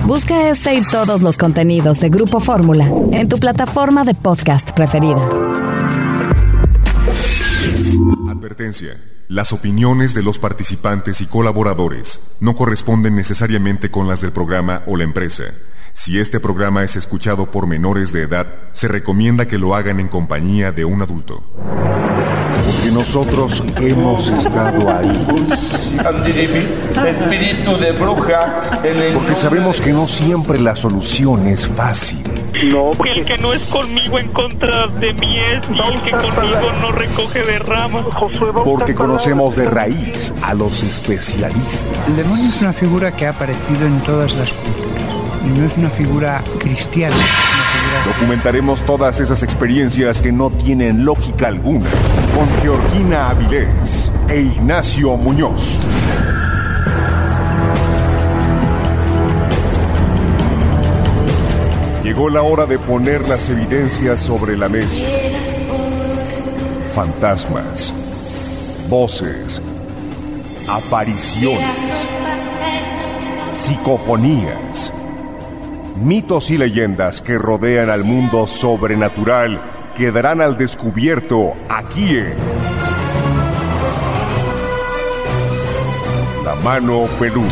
Busca este y todos los contenidos de Grupo Fórmula en tu plataforma de podcast preferida. Advertencia. Las opiniones de los participantes y colaboradores no corresponden necesariamente con las del programa o la empresa. Si este programa es escuchado por menores de edad, se recomienda que lo hagan en compañía de un adulto. Porque nosotros hemos estado ahí. Espíritu de bruja. Porque sabemos que no siempre la solución es fácil. No, el que no es conmigo en contra de mí es, y el que conmigo no recoge de ramas. Porque conocemos de raíz a los especialistas. El demonio es una figura que ha aparecido en todas las culturas. Y no es una figura cristiana. Documentaremos todas esas experiencias que no tienen lógica alguna con Georgina Avilés e Ignacio Muñoz. Llegó la hora de poner las evidencias sobre la mesa. Fantasmas, voces, apariciones, psicofonías, mitos y leyendas que rodean al mundo sobrenatural quedarán al descubierto aquí en La Mano Peluda.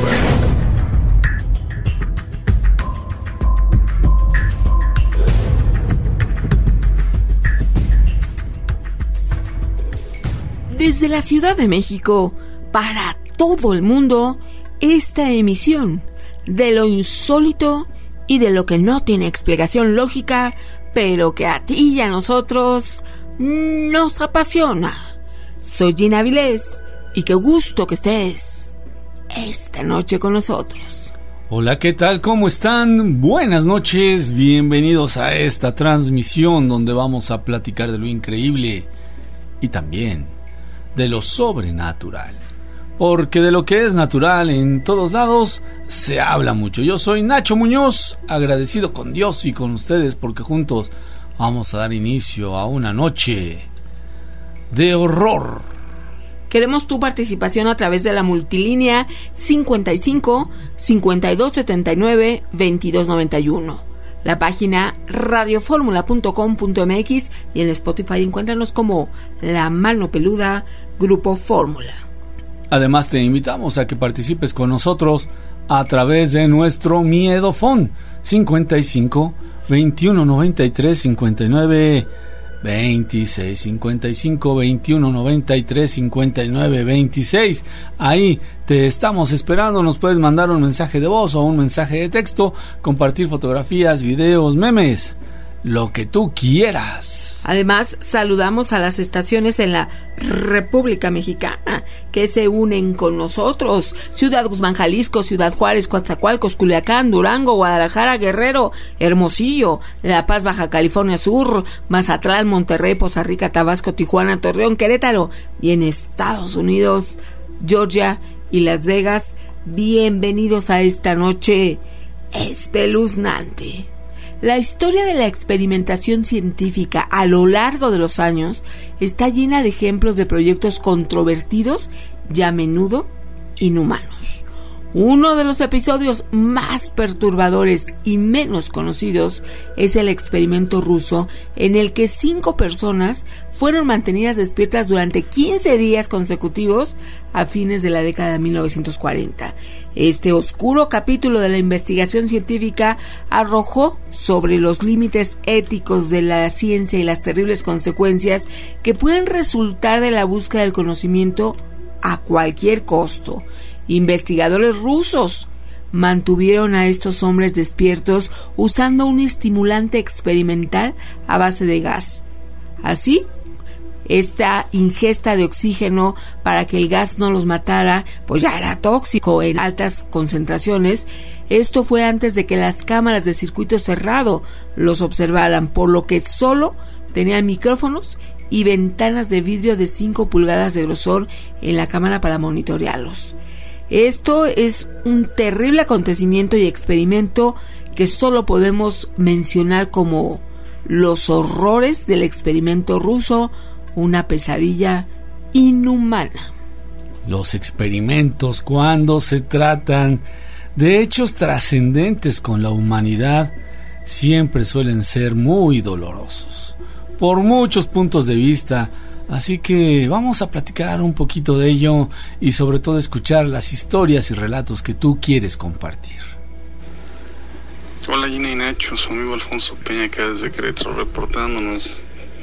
Desde la Ciudad de México, para todo el mundo, esta emisión de lo insólito y de lo que no tiene explicación lógica, pero que a ti y a nosotros nos apasiona. Soy Gina Avilés y qué gusto que estés esta noche con nosotros. Hola, ¿qué tal? ¿Cómo están? Buenas noches, bienvenidos a esta transmisión donde vamos a platicar de lo increíble y también de lo sobrenatural. Porque de lo que es natural en todos lados se habla mucho. Yo soy Nacho Muñoz, agradecido con Dios y con ustedes porque juntos vamos a dar inicio a una noche de horror. Queremos tu participación a través de la multilínea 55 52 79 22 91. La página radioformula.com.mx y en Spotify encuéntranos como La Mano Peluda Grupo Fórmula. Además te invitamos a que participes con nosotros a través de nuestro Miedofón 55 21 93 59 26 55 21 93 59 26. Ahí te estamos esperando. Nos puedes mandar un mensaje de voz o un mensaje de texto, compartir fotografías, videos, memes, lo que tú quieras. Además, saludamos a las estaciones en la República Mexicana que se unen con nosotros: Ciudad Guzmán, Jalisco, Ciudad Juárez, Coatzacoalcos, Culiacán, Durango, Guadalajara, Guerrero, Hermosillo, La Paz, Baja California Sur, Mazatlán, Monterrey, Poza Rica, Tabasco, Tijuana, Torreón, Querétaro, y en Estados Unidos, Georgia y Las Vegas. Bienvenidos a esta noche espeluznante. La historia de la experimentación científica a lo largo de los años está llena de ejemplos de proyectos controvertidos y a menudo inhumanos. Uno de los episodios más perturbadores y menos conocidos es el experimento ruso en el que 5 personas fueron mantenidas despiertas durante 15 días consecutivos a fines de la década de 1940. Este oscuro capítulo de la investigación científica arrojó sobre los límites éticos de la ciencia y las terribles consecuencias que pueden resultar de la búsqueda del conocimiento a cualquier costo. Investigadores rusos mantuvieron a estos hombres despiertos usando un estimulante experimental a base de gas. Así, esta ingesta de oxígeno para que el gas no los matara, pues ya era tóxico en altas concentraciones. Esto fue antes de que las cámaras de circuito cerrado los observaran, por lo que solo tenían micrófonos y ventanas de vidrio de 5 pulgadas de grosor en la cámara para monitorearlos. Esto es un terrible acontecimiento y experimento que solo podemos mencionar como los horrores del experimento ruso, una pesadilla inhumana. Los experimentos, cuando se tratan de hechos trascendentes con la humanidad siempre suelen ser muy dolorosos, por muchos puntos de vista. Así que vamos a platicar un poquito de ello y sobre todo escuchar las historias y relatos que tú quieres compartir. Hola Gina y Nacho, su amigo Alfonso Peña acá desde Querétaro reportándonos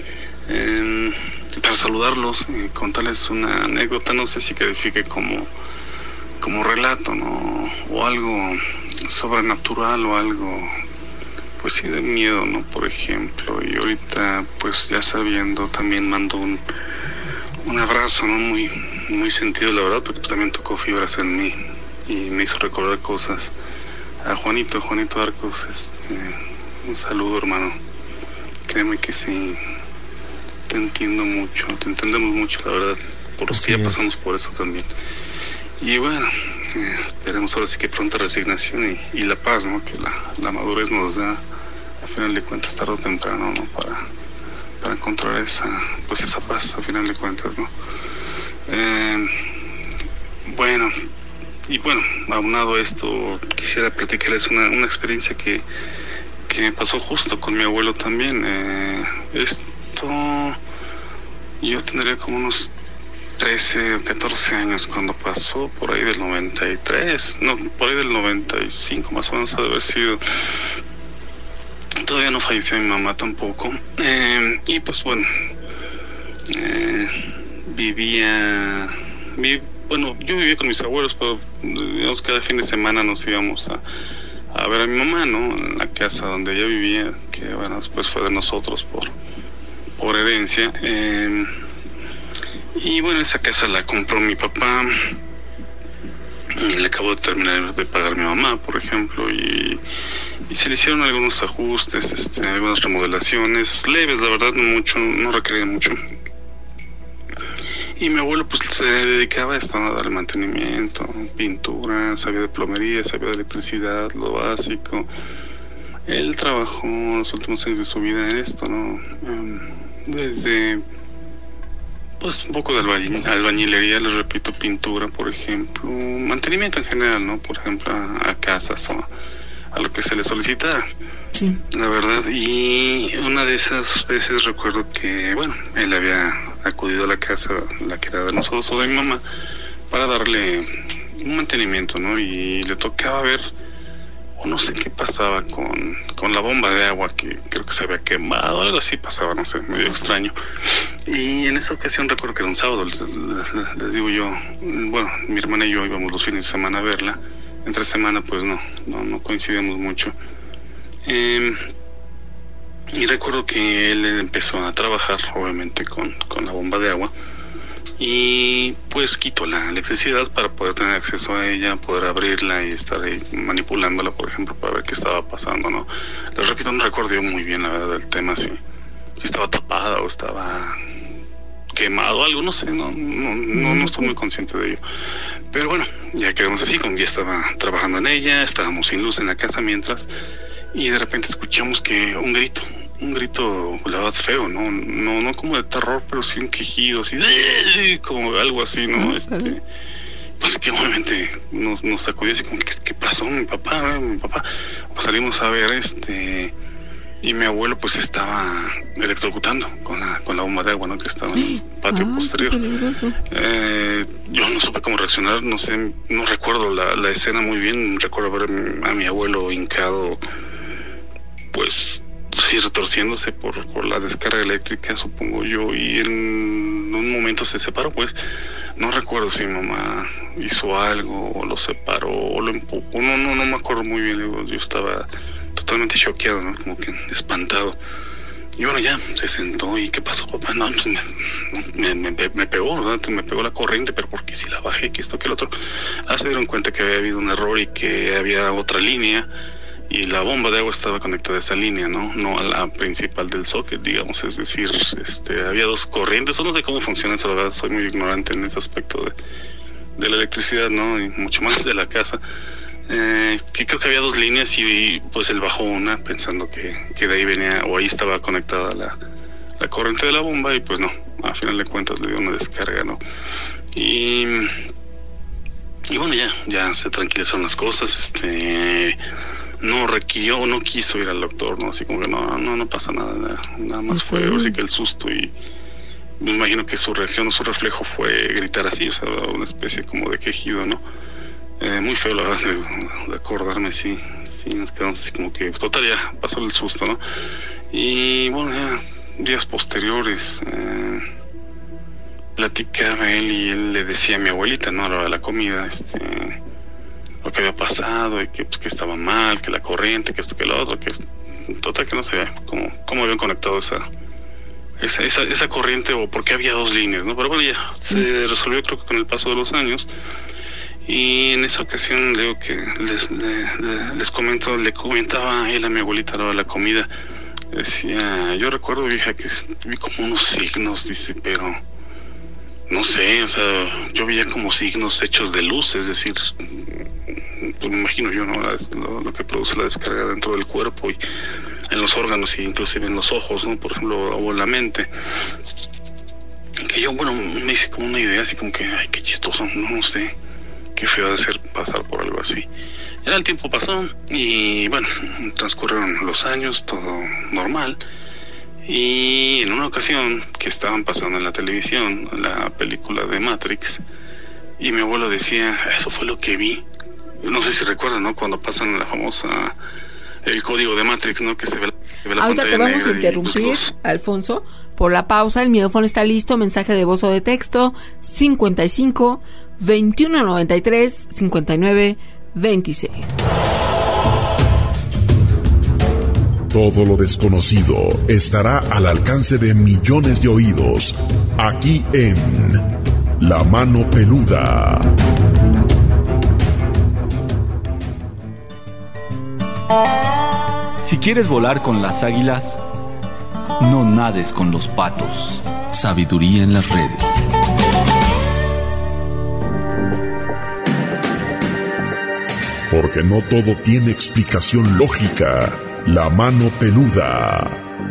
para saludarlos y contarles una anécdota, no sé si califique como relato, ¿no? O algo sobrenatural o algo pues sí de miedo, ¿no? Por ejemplo, y ahorita pues ya sabiendo también mando un abrazo, ¿no? Muy sentido, la verdad, porque también tocó fibras en mí y me hizo recordar cosas. A Juanito Arcos, un saludo, hermano. Créeme que sí, te entiendo mucho, te entendemos mucho, la verdad, por los que ya pasamos por eso también. Y bueno, esperemos ahora sí que pronta resignación y la paz, ¿no? Que la madurez nos da, a final de cuentas, tarde o temprano, ¿no? Para encontrar esa paz, a final de cuentas, ¿no? Bueno, aunado a esto, quisiera platicarles una experiencia que me pasó justo con mi abuelo también. Esto, yo tendría como unos 13 o 14 años cuando pasó, por ahí del 93, no, por ahí del 95 más o menos ha de haber sido. Todavía no falleció mi mamá tampoco, y pues bueno, yo vivía con mis abuelos, pero digamos cada fin de semana nos íbamos a ver a mi mamá, ¿no? En la casa donde ella vivía, que bueno, después fue de nosotros por herencia. Y bueno, esa casa la compró mi papá y le acabó de terminar de pagar mi mamá, por ejemplo, y se le hicieron algunos ajustes, algunas remodelaciones leves, la verdad, no mucho, no requería mucho. Y mi abuelo pues se dedicaba a esto, ¿no? A darle mantenimiento, pintura, sabía de plomería, sabía de electricidad, lo básico. Él trabajó los últimos años de su vida en esto, ¿no? Desde pues un poco de albañilería, les repito, pintura, por ejemplo, mantenimiento en general, ¿no? Por ejemplo, a casas o a lo que se le solicitara. Sí. La verdad, y una de esas veces recuerdo que, bueno, él había acudido a la casa, la que era de nosotros o de mi mamá, para darle un mantenimiento, ¿no? Y le tocaba ver, o no sé qué pasaba con la bomba de agua, que creo que se había quemado, algo así pasaba, no sé, medio extraño. Y en esa ocasión recuerdo que era un sábado, les digo yo, bueno, mi hermana y yo íbamos los fines de semana a verla, entre semana pues no coincidimos mucho. Y recuerdo que él empezó a trabajar obviamente con la bomba de agua y pues quitó la electricidad para poder tener acceso a ella, poder abrirla y estar ahí manipulándola, por ejemplo, para ver qué estaba pasando, ¿no? Les repito, no recuerdo yo muy bien la verdad del tema, si estaba tapada o estaba quemado, algo, no sé, no estoy muy consciente de ello. Pero bueno, ya quedamos así, como ya estaba trabajando en ella, estábamos sin luz en la casa mientras, y de repente escuchamos que un grito, la verdad, feo, no como de terror, pero sí un quejido, así, como algo así, ¿no? Pues que obviamente nos sacudió así como, ¿qué pasó? Mi papá, pues salimos a ver, y mi abuelo pues estaba electrocutando con la bomba de agua, ¿no? Que estaba en el patio posterior. Yo no supe cómo reaccionar, no sé, no recuerdo la escena muy bien. Recuerdo ver a mi abuelo hincado, pues sí, retorciéndose por la descarga eléctrica, supongo yo, y en un momento se separó, pues. No recuerdo si mi mamá hizo algo o lo separó o lo empujó, no me acuerdo muy bien. Yo estaba totalmente choqueado, ¿no? Como que espantado. Y bueno, ya se sentó. ¿Y qué pasó, papá? No, pues me pegó, ¿verdad? Me pegó la corriente, pero porque si la bajé, que esto, que el otro. Se dieron cuenta que había habido un error y que había otra línea y la bomba de agua estaba conectada a esa línea, no a la principal del socket, digamos. Es decir, había dos corrientes. No sé cómo funciona eso, la verdad, soy muy ignorante en ese aspecto de la electricidad, ¿no? Y mucho más de la casa. Que creo que había dos líneas y pues él bajó una pensando que de ahí venía o ahí estaba conectada la corriente de la bomba, y pues no, a final de cuentas le dio una descarga, ¿no? Y Y bueno, ya se tranquilizaron las cosas, no requirió, no quiso ir al doctor, ¿no? Así como que no pasa nada más fue así que el susto, y me imagino que su reacción o su reflejo fue gritar así, o sea, una especie como de quejido, ¿no? Muy feo, la verdad, de acordarme, sí, nos quedamos así como que, total, ya pasó el susto, ¿no? Y bueno, ya días posteriores, platicaba él y él le decía a mi abuelita, ¿no? A la hora de la comida, lo que había pasado, y que pues que estaba mal, que la corriente, que esto, que lo otro, que total que no sabía cómo habían conectado esa corriente, o por qué había dos líneas, ¿no? Pero bueno, ya se resolvió, creo que con el paso de los años. Y en esa ocasión digo que les comentaba él a mi abuelita a la hora de la comida, decía, yo recuerdo, vieja, que vi como unos signos, dice, pero no sé, o sea, yo veía como signos hechos de luz, es decir, pues me imagino yo, ¿no? Lo que produce la descarga dentro del cuerpo y en los órganos, y inclusive en los ojos, ¿no? Por ejemplo, o en la mente. Que yo, bueno, me hice como una idea así como que, ay, qué chistoso, no sé, qué feo de ser pasar por algo así. Ya el tiempo pasó y bueno, transcurrieron los años, todo normal. Y en una ocasión que estaban pasando en la televisión la película de Matrix, y mi abuelo decía, eso fue lo que vi. No sé si recuerdan, ¿no? Cuando pasan la famosa, el código de Matrix, ¿no? Que se ve la ahorita pantalla te vamos negra a interrumpir, y, pues, Alfonso, por la pausa. El miedofono está listo. Mensaje de voz o de texto 55 21 93 59 26. Todo lo desconocido estará al alcance de millones de oídos, aquí en La Mano Peluda. Si quieres volar con las águilas, no nades con los patos. Sabiduría en las redes. Porque no todo tiene explicación lógica. La Mano Peluda.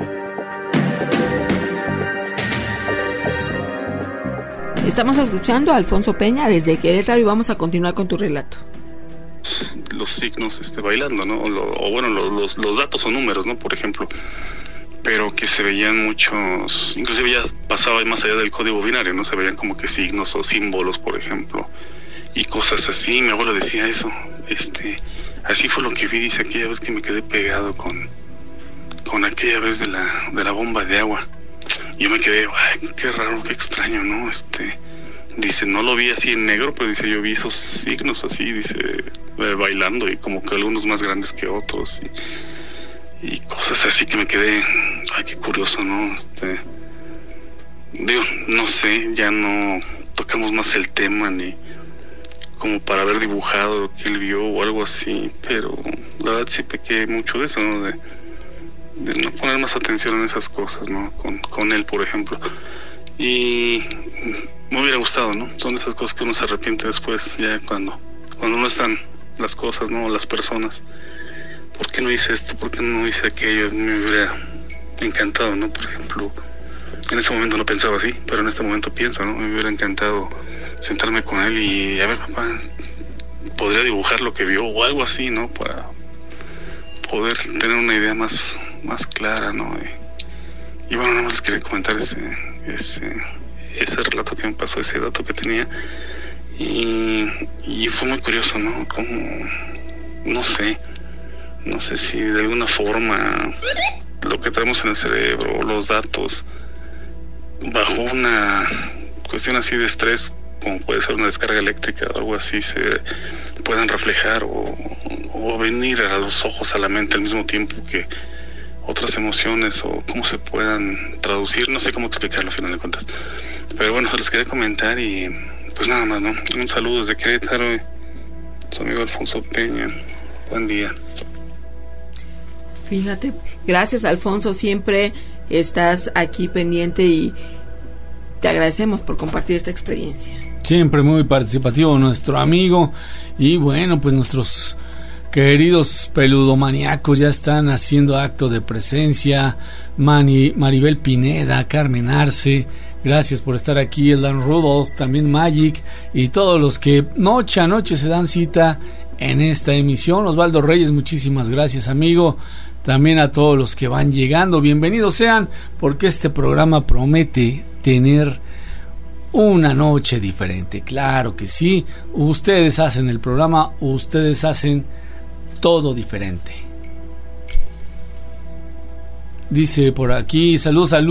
Estamos escuchando a Alfonso Peña desde Querétaro y vamos a continuar con tu relato. Los signos bailando, ¿no? O bueno, los datos o números, ¿no? Por ejemplo, pero que se veían muchos, inclusive ya pasaba más allá del código binario, ¿no? Se veían como que signos o símbolos, por ejemplo, y cosas así. Mi abuelo decía eso, así fue lo que vi, dice, aquella vez que me quedé pegado con aquella vez de la bomba de agua. Yo me quedé, ay, qué raro, qué extraño, ¿no? Dice, no lo vi así en negro, pero dice, yo vi esos signos así, dice, bailando, y como que algunos más grandes que otros, y cosas así que me quedé, ay, qué curioso, ¿no? Digo, no sé, ya no tocamos más el tema, ni como para haber dibujado lo que él vio o algo así, pero la verdad sí pequé mucho de eso, ¿no? De no poner más atención en esas cosas, ¿no? Con él, por ejemplo. Y me hubiera gustado, ¿no? Son esas cosas que uno se arrepiente después, ya cuando no están las cosas, ¿no? Las personas. ¿Por qué no hice esto? ¿Por qué no hice aquello? Me hubiera encantado, ¿no? Por ejemplo, en ese momento no pensaba así, pero en este momento pienso, ¿no? Me hubiera encantado sentarme con él y, a ver, papá, podría dibujar lo que vio o algo así, ¿no? Para poder tener una idea más clara, ¿no? Y bueno, nada más les quería comentar ese relato que me pasó, ese dato que tenía, y fue muy curioso, ¿no? Como, no sé si de alguna forma lo que tenemos en el cerebro, los datos, bajo una cuestión así de estrés, como puede ser una descarga eléctrica o algo así, se puedan reflejar o venir a los ojos, a la mente al mismo tiempo que otras emociones, o cómo se puedan traducir, no sé cómo explicarlo al final de cuentas, pero bueno, se los quería comentar y pues nada más, ¿no? Un saludo desde Querétaro, su amigo Alfonso Peña, buen día. Fíjate, gracias Alfonso, siempre estás aquí pendiente y te agradecemos por compartir esta experiencia. Siempre muy participativo nuestro amigo, y bueno, pues nuestros queridos peludomaníacos ya están haciendo acto de presencia. Maribel Pineda, Carmen Arce, Gracias por estar aquí, Elan Rudolph, también Magic y todos los que noche a noche se dan cita en esta emisión. Osvaldo Reyes, muchísimas gracias, amigo. También a todos los que van llegando, bienvenidos sean, porque este programa promete tener una noche diferente. Claro que sí, ustedes hacen el programa, ustedes hacen todo diferente. Dice por aquí, saludos a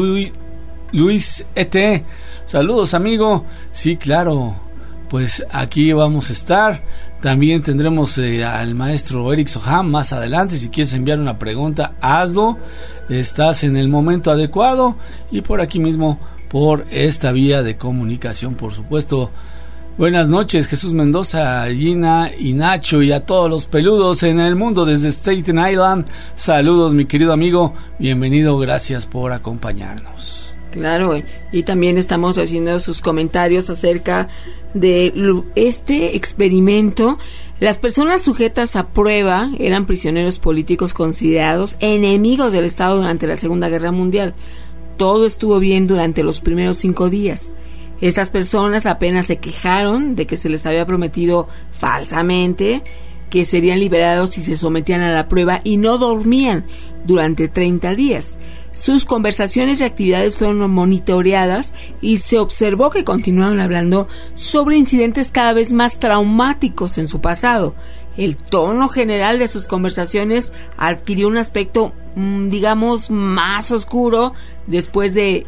Luis E.T. Saludos, amigo. Sí, claro, pues aquí vamos a estar. También tendremos al maestro Eric Soham más adelante. Si quieres enviar una pregunta, hazlo. Estás en el momento adecuado. Y por aquí mismo, por esta vía de comunicación, por supuesto. Buenas noches, Jesús Mendoza, Gina y Nacho, y a todos los peludos en el mundo desde Staten Island. Saludos, mi querido amigo. Bienvenido, gracias por acompañarnos. Claro, y también estamos haciendo sus comentarios acerca de este experimento. Las personas sujetas a prueba eran prisioneros políticos considerados enemigos del Estado durante la Segunda Guerra Mundial. Todo estuvo bien durante los primeros 5 días. Estas personas apenas se quejaron de que se les había prometido falsamente que serían liberados si se sometían a la prueba, y no dormían durante 30 días. Sus conversaciones y actividades fueron monitoreadas y se observó que continuaron hablando sobre incidentes cada vez más traumáticos en su pasado. El tono general de sus conversaciones adquirió un aspecto, digamos, más oscuro después de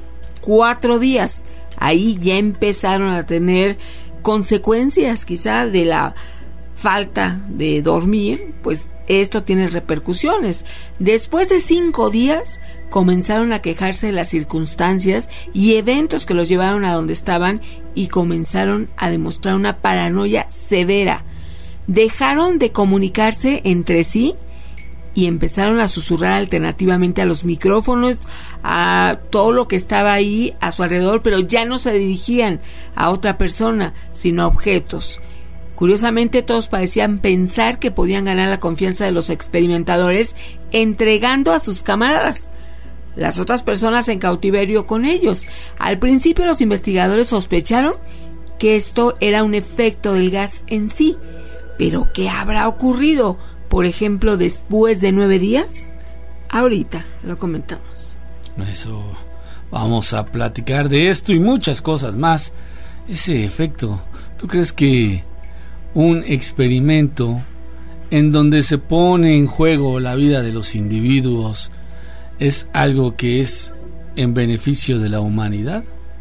4 días. Ahí ya empezaron a tener consecuencias quizá de la falta de dormir, pues esto tiene repercusiones. Después de 5 días comenzaron a quejarse de las circunstancias y eventos que los llevaron a donde estaban, y comenzaron a demostrar una paranoia severa. Dejaron de comunicarse entre sí y empezaron a susurrar alternativamente a los micrófonos, a todo lo que estaba ahí a su alrededor, pero ya no se dirigían a otra persona, sino a objetos. Curiosamente, todos parecían pensar que podían ganar la confianza de los experimentadores entregando a sus camaradas, las otras personas en cautiverio con ellos. Al principio los investigadores sospecharon que esto era un efecto del gas en sí, pero ¿qué habrá ocurrido, por ejemplo, después de 9 días? Ahorita lo comentamos. Eso, vamos a platicar de esto y muchas cosas más. Ese efecto, ¿tú crees que un experimento en donde se pone en juego la vida de los individuos es algo que es en beneficio de la humanidad?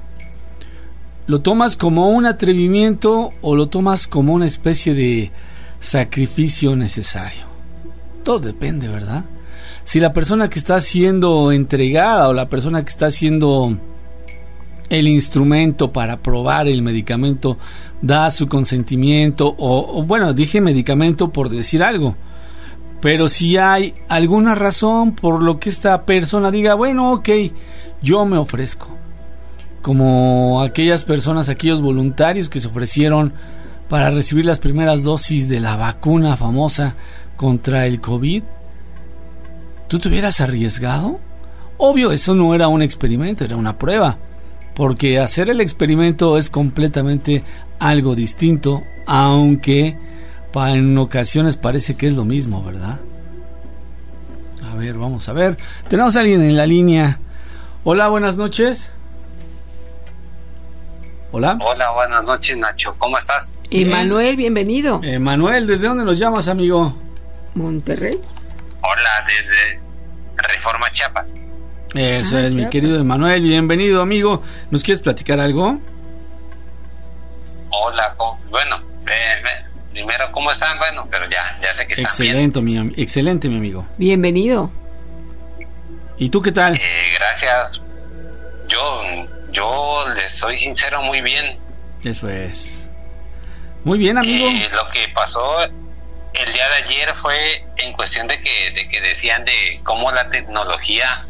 ¿Lo tomas como un atrevimiento o lo tomas como una especie de sacrificio necesario? Todo depende, ¿verdad? Si la persona que está siendo entregada o la persona que está haciendo el instrumento para probar el medicamento da su consentimiento, o bueno, dije medicamento por decir algo, pero si hay alguna razón por lo que esta persona diga, bueno, ok, yo me ofrezco, como aquellas personas, aquellos voluntarios que se ofrecieron para recibir las primeras dosis de la vacuna famosa contra el COVID, ¿tú te hubieras arriesgado? Obvio, eso no era un experimento, era una prueba, porque hacer el experimento es completamente algo distinto, aunque en ocasiones parece que es lo mismo, ¿verdad? A ver, vamos a ver. Tenemos a alguien en la línea. Hola, buenas noches. Hola. Hola, buenas noches, Nacho. ¿Cómo estás? Emanuel, bienvenido. Emanuel, ¿desde dónde nos llamas, amigo? Monterrey. Hola, desde Reforma, Chiapas. Eso es, mi querido Emanuel, bienvenido, amigo. ¿Nos quieres platicar algo? Hola, bueno, primero, ¿cómo están? Bueno, pero ya sé que están excelente, bien. Excelente, mi amigo. Bienvenido. ¿Y tú qué tal? Gracias. Yo les soy sincero, muy bien. Eso es. Muy bien, amigo. Lo que pasó el día de ayer fue en cuestión de que decían de cómo la tecnología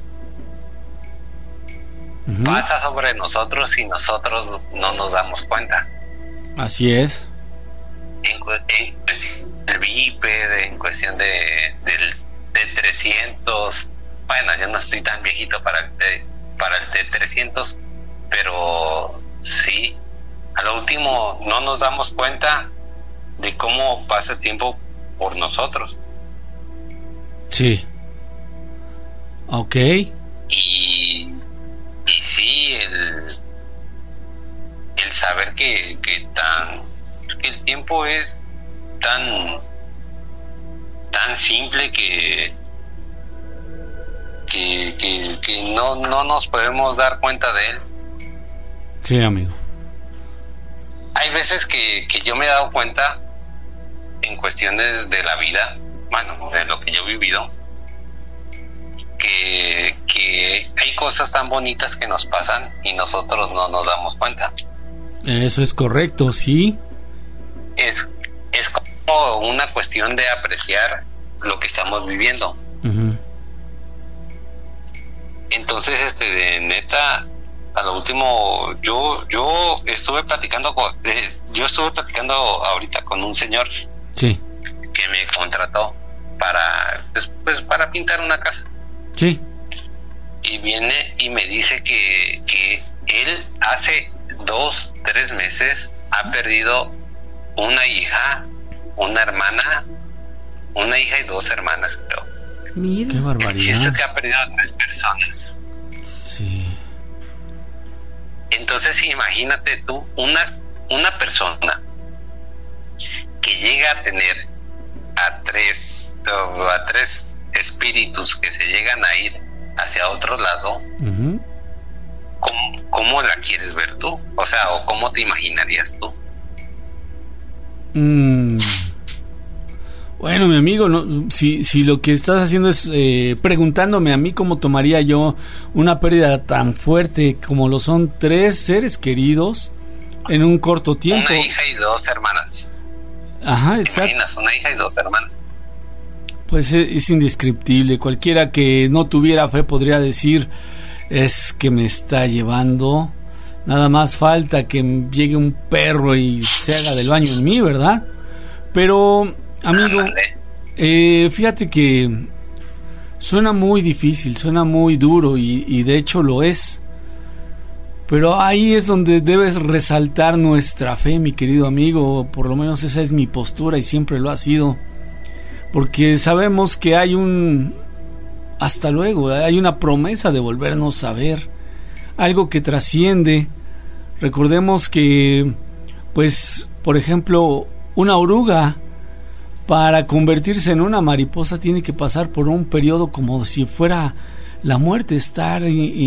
pasa sobre nosotros y nosotros no nos damos cuenta. Así es. En el bíped, en cuestión del T300, bueno, yo no estoy tan viejito para el T300, pero sí, a lo último no nos damos cuenta de cómo pasa el tiempo por nosotros. Sí. Ok. Y sí, el saber que el tiempo es tan simple que no nos podemos dar cuenta de él. Sí, amigo. Hay veces que yo me he dado cuenta en cuestiones de la vida, bueno, de lo que yo he vivido, que hay cosas tan bonitas que nos pasan y nosotros no nos damos cuenta. Eso es correcto, sí. Es como una cuestión de apreciar lo que estamos viviendo. Uh-huh. Entonces, neta, a lo último, yo estuve platicando ahorita con un señor, sí, que me contrató para pintar una casa. Sí. Y viene y me dice que él hace 2-3 meses ha perdido una hija, una hermana, una hija y 2 hermanas, creo. Mira. Qué barbaridad. Y eso que ha perdido a 3 personas. Sí. Entonces imagínate tú, una persona que llega a tener a tres espíritus que se llegan a ir hacia otro lado. Uh-huh. ¿Cómo la quieres ver tú? O sea, ¿o cómo te imaginarías tú? Bueno, mi amigo, no, si lo que estás haciendo es preguntándome a mí cómo tomaría yo una pérdida tan fuerte como lo son 3 seres queridos en un corto tiempo. Una hija y 2 hermanas. Ajá, ¿Te exacto. imaginas? Una hija y 2 hermanas. Pues es indescriptible. Cualquiera que no tuviera fe podría decir, es que me está llevando. Nada más falta que llegue un perro y se haga del baño en mí, ¿verdad? Pero, amigo, fíjate que suena muy difícil, suena muy duro y de hecho lo es. Pero ahí es donde debes resaltar nuestra fe, mi querido amigo. Por lo menos esa es mi postura y siempre lo ha sido. Porque sabemos que hay hasta luego, hay una promesa de volvernos a ver, algo que trasciende. Recordemos que, pues, por ejemplo, una oruga para convertirse en una mariposa tiene que pasar por un periodo como si fuera la muerte, estar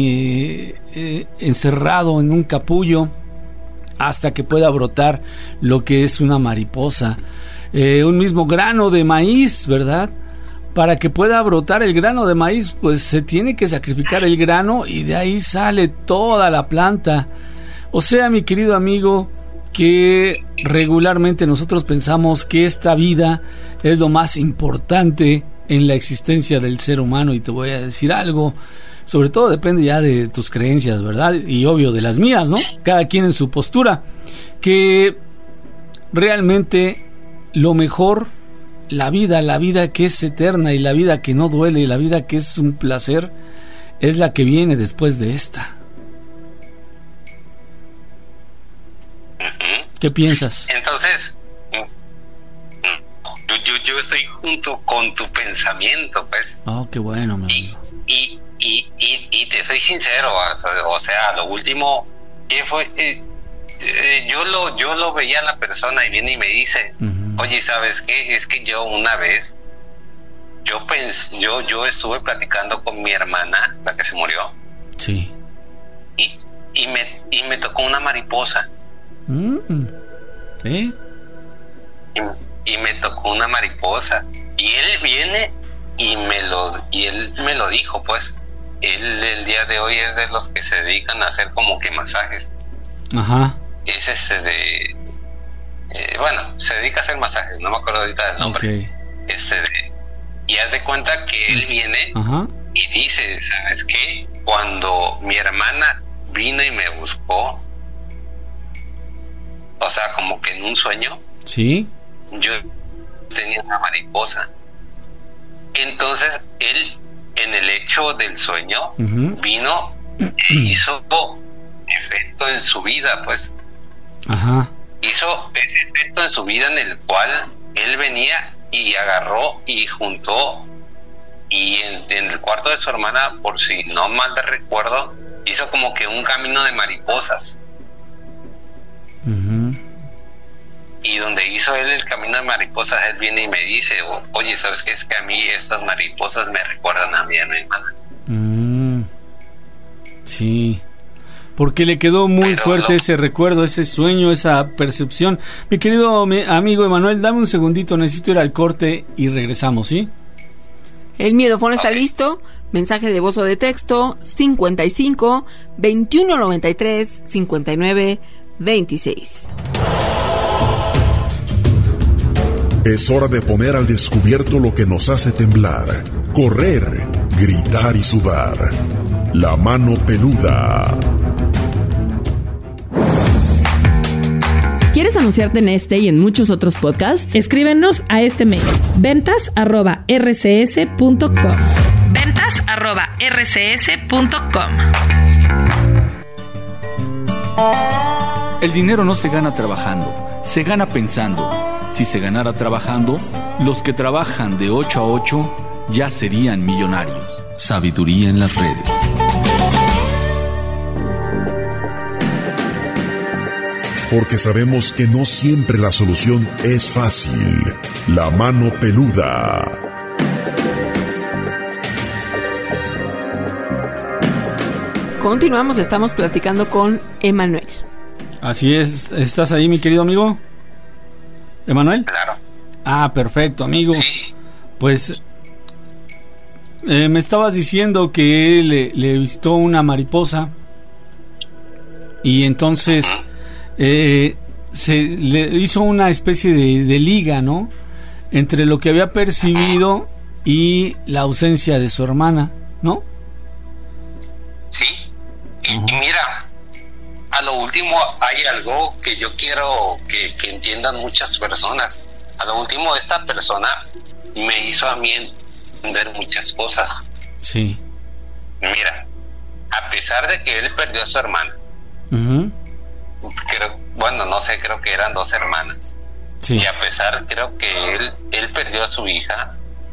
encerrado en un capullo hasta que pueda brotar lo que es una mariposa. Un mismo grano de maíz, ¿verdad? Para que pueda brotar el grano de maíz, pues se tiene que sacrificar el grano y de ahí sale toda la planta. O sea, mi querido amigo, que regularmente nosotros pensamos que esta vida es lo más importante en la existencia del ser humano, y te voy a decir algo, sobre todo depende ya de tus creencias, ¿verdad? Y obvio de las mías, ¿no? Cada quien en su postura, que realmente lo mejor, la vida que es eterna y la vida que no duele y la vida que es un placer, es la que viene después de esta. ¿Qué piensas? Entonces, yo estoy junto con tu pensamiento, pues. Oh, qué bueno, mi amigo. Y te soy sincero, o sea, lo último que fue, yo lo veía a la persona y viene y me dice, uh-huh, oye, ¿sabes qué? Es que yo una vez, yo estuve platicando con mi hermana, la que se murió. Sí. Y me tocó una mariposa. ¿Sí? Y me tocó una mariposa. Y él viene y él me lo dijo, pues. Él el día de hoy es de los que se dedican a hacer como que masajes. Ajá. Es bueno, se dedica a hacer masajes, no me acuerdo ahorita del nombre. Okay. Y haz de cuenta que él viene, ajá, y dice, ¿sabes qué? Cuando mi hermana vino y me buscó, o sea, como que en un sueño, sí, yo tenía una mariposa. Entonces él, en el hecho del sueño, uh-huh, vino e hizo efecto en su vida, pues. Ajá. Hizo ese efecto en su vida en el cual él venía y agarró y juntó, y en el cuarto de su hermana, por si no mal de recuerdo, hizo como que un camino de mariposas. Uh-huh. Y donde hizo él el camino de mariposas, él viene y me dice, oye, ¿sabes qué? Es que a mí estas mariposas me recuerdan a mi hermana. Sí, porque le quedó muy fuerte ese recuerdo, ese sueño, esa percepción. Mi querido amigo Emanuel, dame un segundito, necesito ir al corte y regresamos, ¿sí? El miedofón está listo. Mensaje de voz o de texto 55 21 93 59 26. Es hora de poner al descubierto lo que nos hace temblar, correr, gritar y sudar. La mano peluda. ¿Quieres anunciarte en este y en muchos otros podcasts? Escríbenos a este mail: ventas@rcs.com. ventas@rcs.com. El dinero no se gana trabajando, se gana pensando. Si se ganara trabajando, los que trabajan de 8 a 8 ya serían millonarios. Sabiduría en las redes. Porque sabemos que no siempre la solución es fácil. La mano peluda. Continuamos, estamos platicando con Emanuel. Así es, ¿estás ahí, mi querido amigo? ¿Emanuel? Claro. Ah, perfecto, amigo. Sí. Pues me estabas diciendo que le visitó una mariposa y entonces se le hizo una especie de liga, ¿no? Entre lo que había percibido y la ausencia de su hermana, ¿no? Sí. Y mira, a lo último hay algo que yo quiero que entiendan muchas personas. A lo último, esta persona me hizo a mí entender muchas cosas. Sí. Mira, a pesar de que él perdió a su hermana, creo que eran 2 hermanas. Sí. Y a pesar, creo que él perdió a su hija,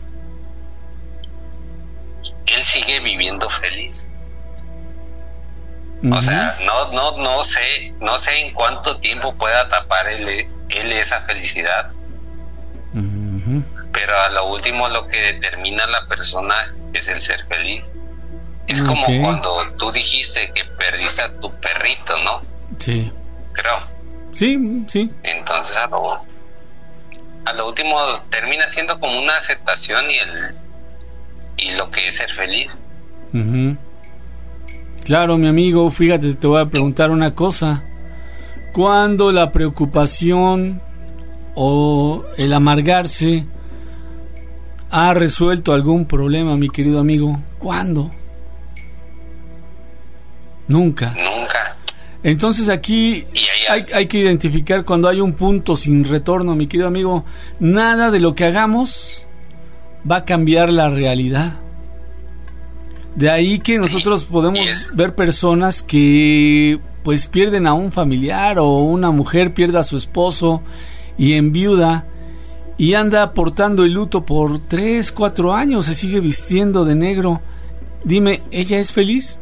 él sigue viviendo feliz. O sea, no sé en cuánto tiempo pueda tapar él esa felicidad. Pero a lo último lo que determina la persona es el ser feliz. Es como cuando tú dijiste que perdiste a tu perrito, ¿no? Sí. Creo. Sí, sí. Entonces a lo último termina siendo como una aceptación y lo que es ser feliz. Claro, mi amigo, fíjate, te voy a preguntar una cosa. ¿Cuándo la preocupación o el amargarse ha resuelto algún problema, mi querido amigo? ¿Cuándo? Nunca. Entonces aquí hay que identificar cuando hay un punto sin retorno, mi querido amigo. Nada de lo que hagamos va a cambiar la realidad. De ahí que nosotros podemos ver personas que pues pierden a un familiar, o una mujer pierde a su esposo y enviuda y anda portando el luto por 3, 4 años, se sigue vistiendo de negro. Dime, ¿ella es feliz?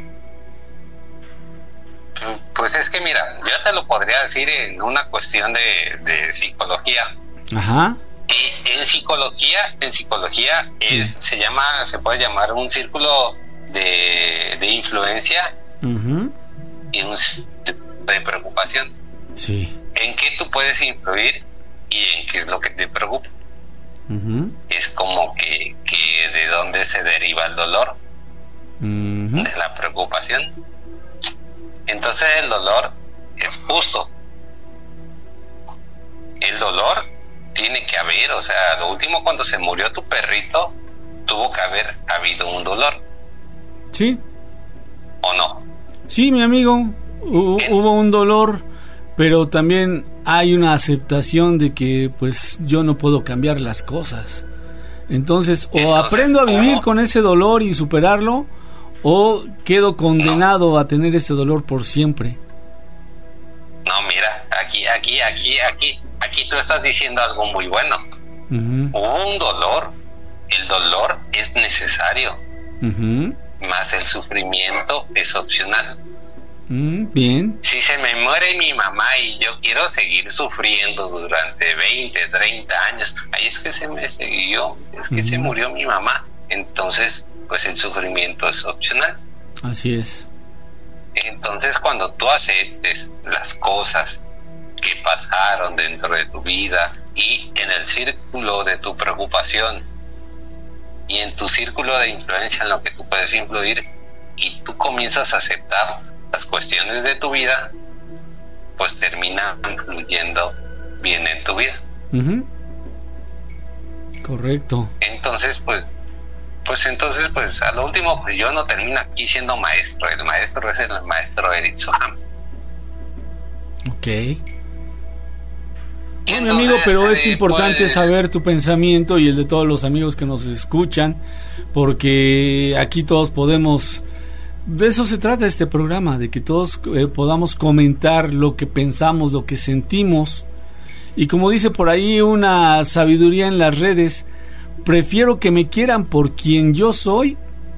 Pues es que mira, yo te lo podría decir en una cuestión de psicología. Ajá. Y en psicología sí. Se puede llamar un círculo de influencia y un círculo de preocupación. Sí. ¿En qué tú puedes influir y en qué es lo que te preocupa? Es como que de dónde se deriva el dolor, de la preocupación. Entonces el dolor es justo. El dolor tiene que haber, o sea, lo último, cuando se murió tu perrito, tuvo que haber habido un dolor. Sí. ¿O no? Sí, mi amigo, hubo un dolor, pero también hay una aceptación de que pues yo no puedo cambiar las cosas. Entonces, o aprendo a vivir con ese dolor y superarlo, ¿O quedo condenado a tener ese dolor por siempre? No, mira, aquí tú estás diciendo algo muy bueno. Hubo un dolor. El dolor es necesario. Más el sufrimiento es opcional. Bien. Si se me muere mi mamá y yo quiero seguir sufriendo durante 20, 30 años, ahí es que se murió mi mamá. Entonces, pues el sufrimiento es opcional. Así es. Entonces, cuando tú aceptes las cosas que pasaron dentro de tu vida y en el círculo de tu preocupación y en tu círculo de influencia en lo que tú puedes influir, y tú comienzas a aceptar las cuestiones de tu vida, pues termina influyendo bien en tu vida. Correcto. Entonces, pues a lo último, pues yo no termino aquí siendo maestro. El maestro es el maestro Eric Soham. Ok. Bueno, amigo, pero es importante saber tu pensamiento y el de todos los amigos que nos escuchan, porque aquí todos podemos, de eso se trata este programa, de que todos podamos comentar lo que pensamos, lo que sentimos, y como dice por ahí una sabiduría en las redes, prefiero que me quieran por quien yo soy,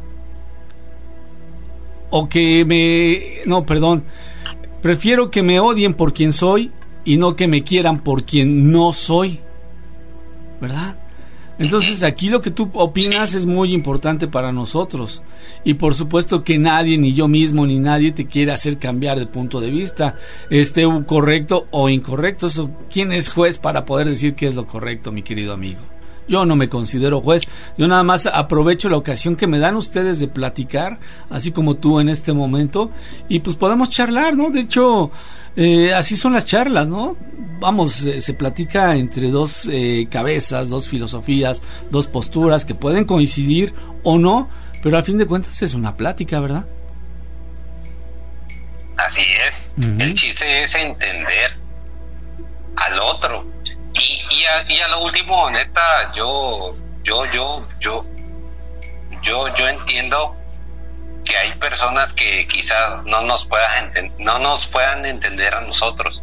prefiero que me odien por quien soy y no que me quieran por quien no soy, ¿verdad? Entonces aquí lo que tú opinas es muy importante para nosotros, y por supuesto que nadie, ni yo mismo ni nadie te quiere hacer cambiar de punto de vista, esté correcto o incorrecto. Eso, ¿quién es juez para poder decir qué es lo correcto, mi querido amigo? Yo no me considero juez, yo nada más aprovecho la ocasión que me dan ustedes de platicar, así como tú en este momento, y pues podemos charlar, ¿no? De hecho, así son las charlas, ¿no? Vamos, se platica entre dos cabezas, dos filosofías, dos posturas que pueden coincidir o no, pero al fin de cuentas es una plática, ¿verdad? Así es. El chiste es entender al otro. Y a lo último, neta, yo entiendo que hay personas que quizás no nos puedan entender a nosotros,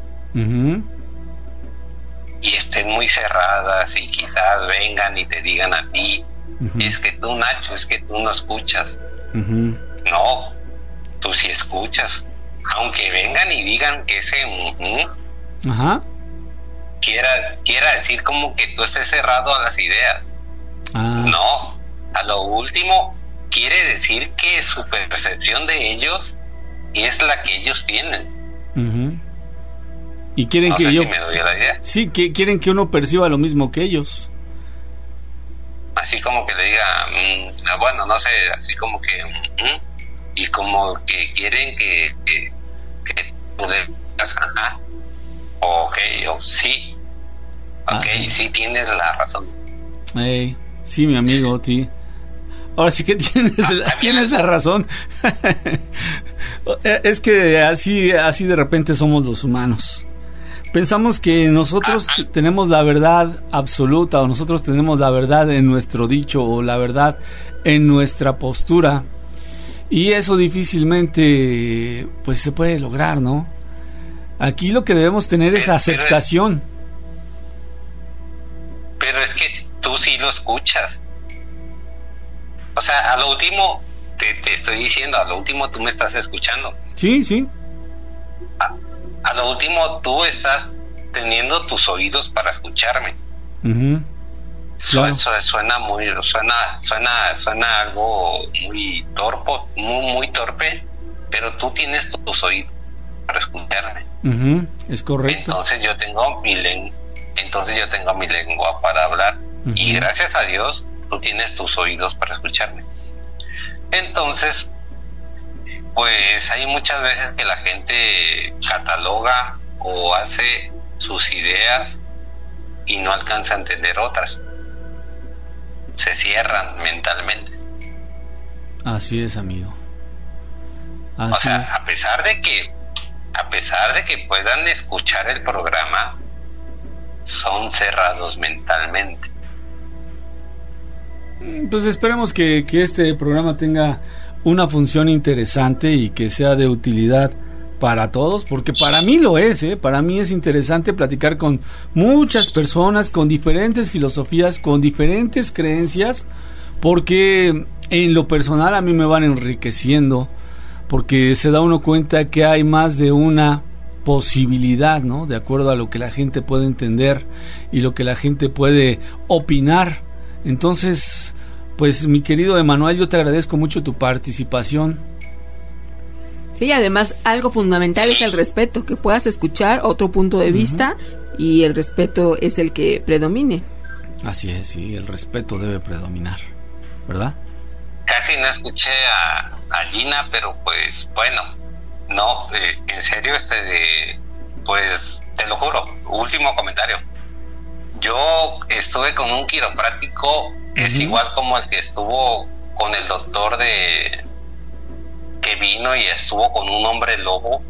y estén muy cerradas, y quizás vengan y te digan a ti, es que tú, Nacho, es que tú no escuchas. No, tú sí escuchas, aunque vengan y digan que ese quiera decir como que tú estés cerrado a las ideas. No, a lo último quiere decir que su percepción de ellos es la que ellos tienen. Y quieren no que sé yo si me doy la idea. Sí, que quieren que uno perciba lo mismo que ellos. Así como que le diga, bueno, no sé, así como que y como que quieren que tú le digas, sí, sí tienes la razón. Sí, mi amigo, sí. Ahora sí que tienes la razón. Es que así de repente somos los humanos. Pensamos que nosotros tenemos la verdad absoluta, o nosotros tenemos la verdad en nuestro dicho, o la verdad en nuestra postura, y eso difícilmente pues se puede lograr, ¿no? Aquí lo que debemos tener es aceptación. Pero es que tú sí lo escuchas. O sea, a lo último, te estoy diciendo, a lo último tú me estás escuchando. Sí. A lo último tú estás teniendo tus oídos para escucharme. Claro. Suena algo muy torpe, pero tú tienes tus oídos para escucharme. Es correcto. Entonces yo tengo mi lengua para hablar, y gracias a Dios tú tienes tus oídos para escucharme. Entonces, pues hay muchas veces que la gente cataloga o hace sus ideas y no alcanza a entender otras. Se cierran mentalmente. Así es, amigo. O sea, a pesar de que puedan escuchar el programa, son cerrados mentalmente. Pues esperemos que este programa tenga una función interesante y que sea de utilidad para todos, porque para mí lo es, para mí es interesante platicar con muchas personas, con diferentes filosofías, con diferentes creencias, porque en lo personal a mí me van enriqueciendo, porque se da uno cuenta que hay más de una posibilidad, ¿no? De acuerdo a lo que la gente puede entender y lo que la gente puede opinar. Entonces, pues mi querido Emanuel, yo te agradezco mucho tu participación. Sí, además algo fundamental es el respeto, que puedas escuchar otro punto de vista y el respeto es el que predomine. Así es, sí, el respeto debe predominar, ¿verdad? Casi no escuché a Gina, pero pues bueno, no, en serio, pues te lo juro, último comentario. Yo estuve con un quiropráctico que es igual como el que estuvo con el doctor que vino y estuvo con un hombre lobo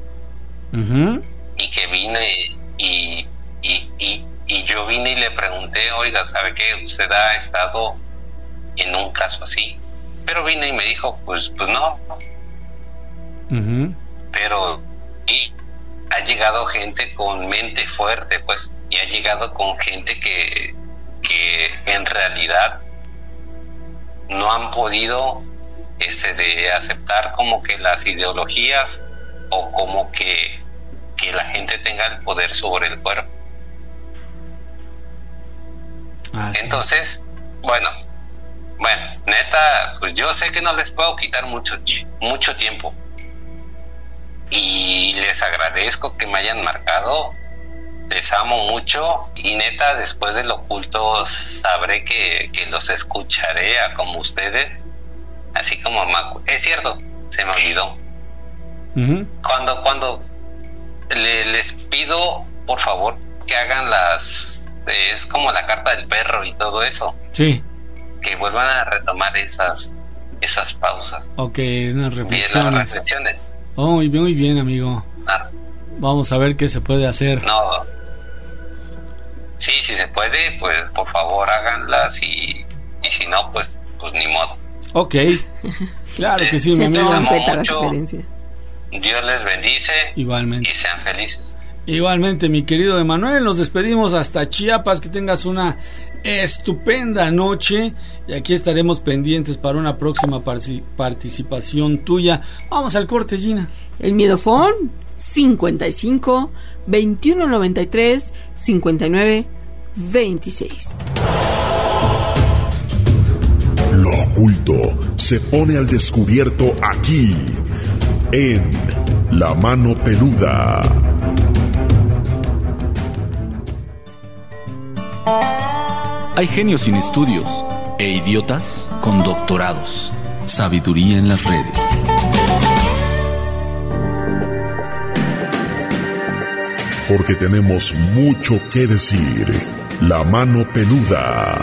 y que vino y yo vine y le pregunté, oiga, ¿sabe qué? Usted ha estado en un caso así, pero vino y me dijo, pues no. Pero y ha llegado gente con mente fuerte, pues, y ha llegado con gente que en realidad no han podido de aceptar como que las ideologías o como que la gente tenga el poder sobre el cuerpo. Entonces, bueno, neta, pues yo sé que no les puedo quitar mucho tiempo y les agradezco que me hayan marcado, les amo mucho y neta, después del oculto sabré que los escucharé a como ustedes, así como Macu. Es cierto, se me olvidó. Cuando les pido, por favor, que hagan es como la carta del perro y todo eso. Sí. Que vuelvan a retomar esas pausas. Ok, unas reflexiones. Las reflexiones. Oh, muy bien, amigo. Vamos a ver qué se puede hacer. No. Sí, si se puede, pues por favor háganlas y si no, pues ni modo. Ok, claro que sí, mi amigo. Dios les bendice. Igualmente. Y sean felices. Igualmente, mi querido Emanuel, nos despedimos hasta Chiapas, que tengas una estupenda noche y aquí estaremos pendientes para una próxima participación tuya. Vamos al corte, Gina. El Miedofón 55 21 93 59 26. Lo oculto se pone al descubierto aquí en La Mano Peluda. Hay genios sin estudios e idiotas con doctorados. Sabiduría en las redes. Porque tenemos mucho que decir. La Mano Peluda.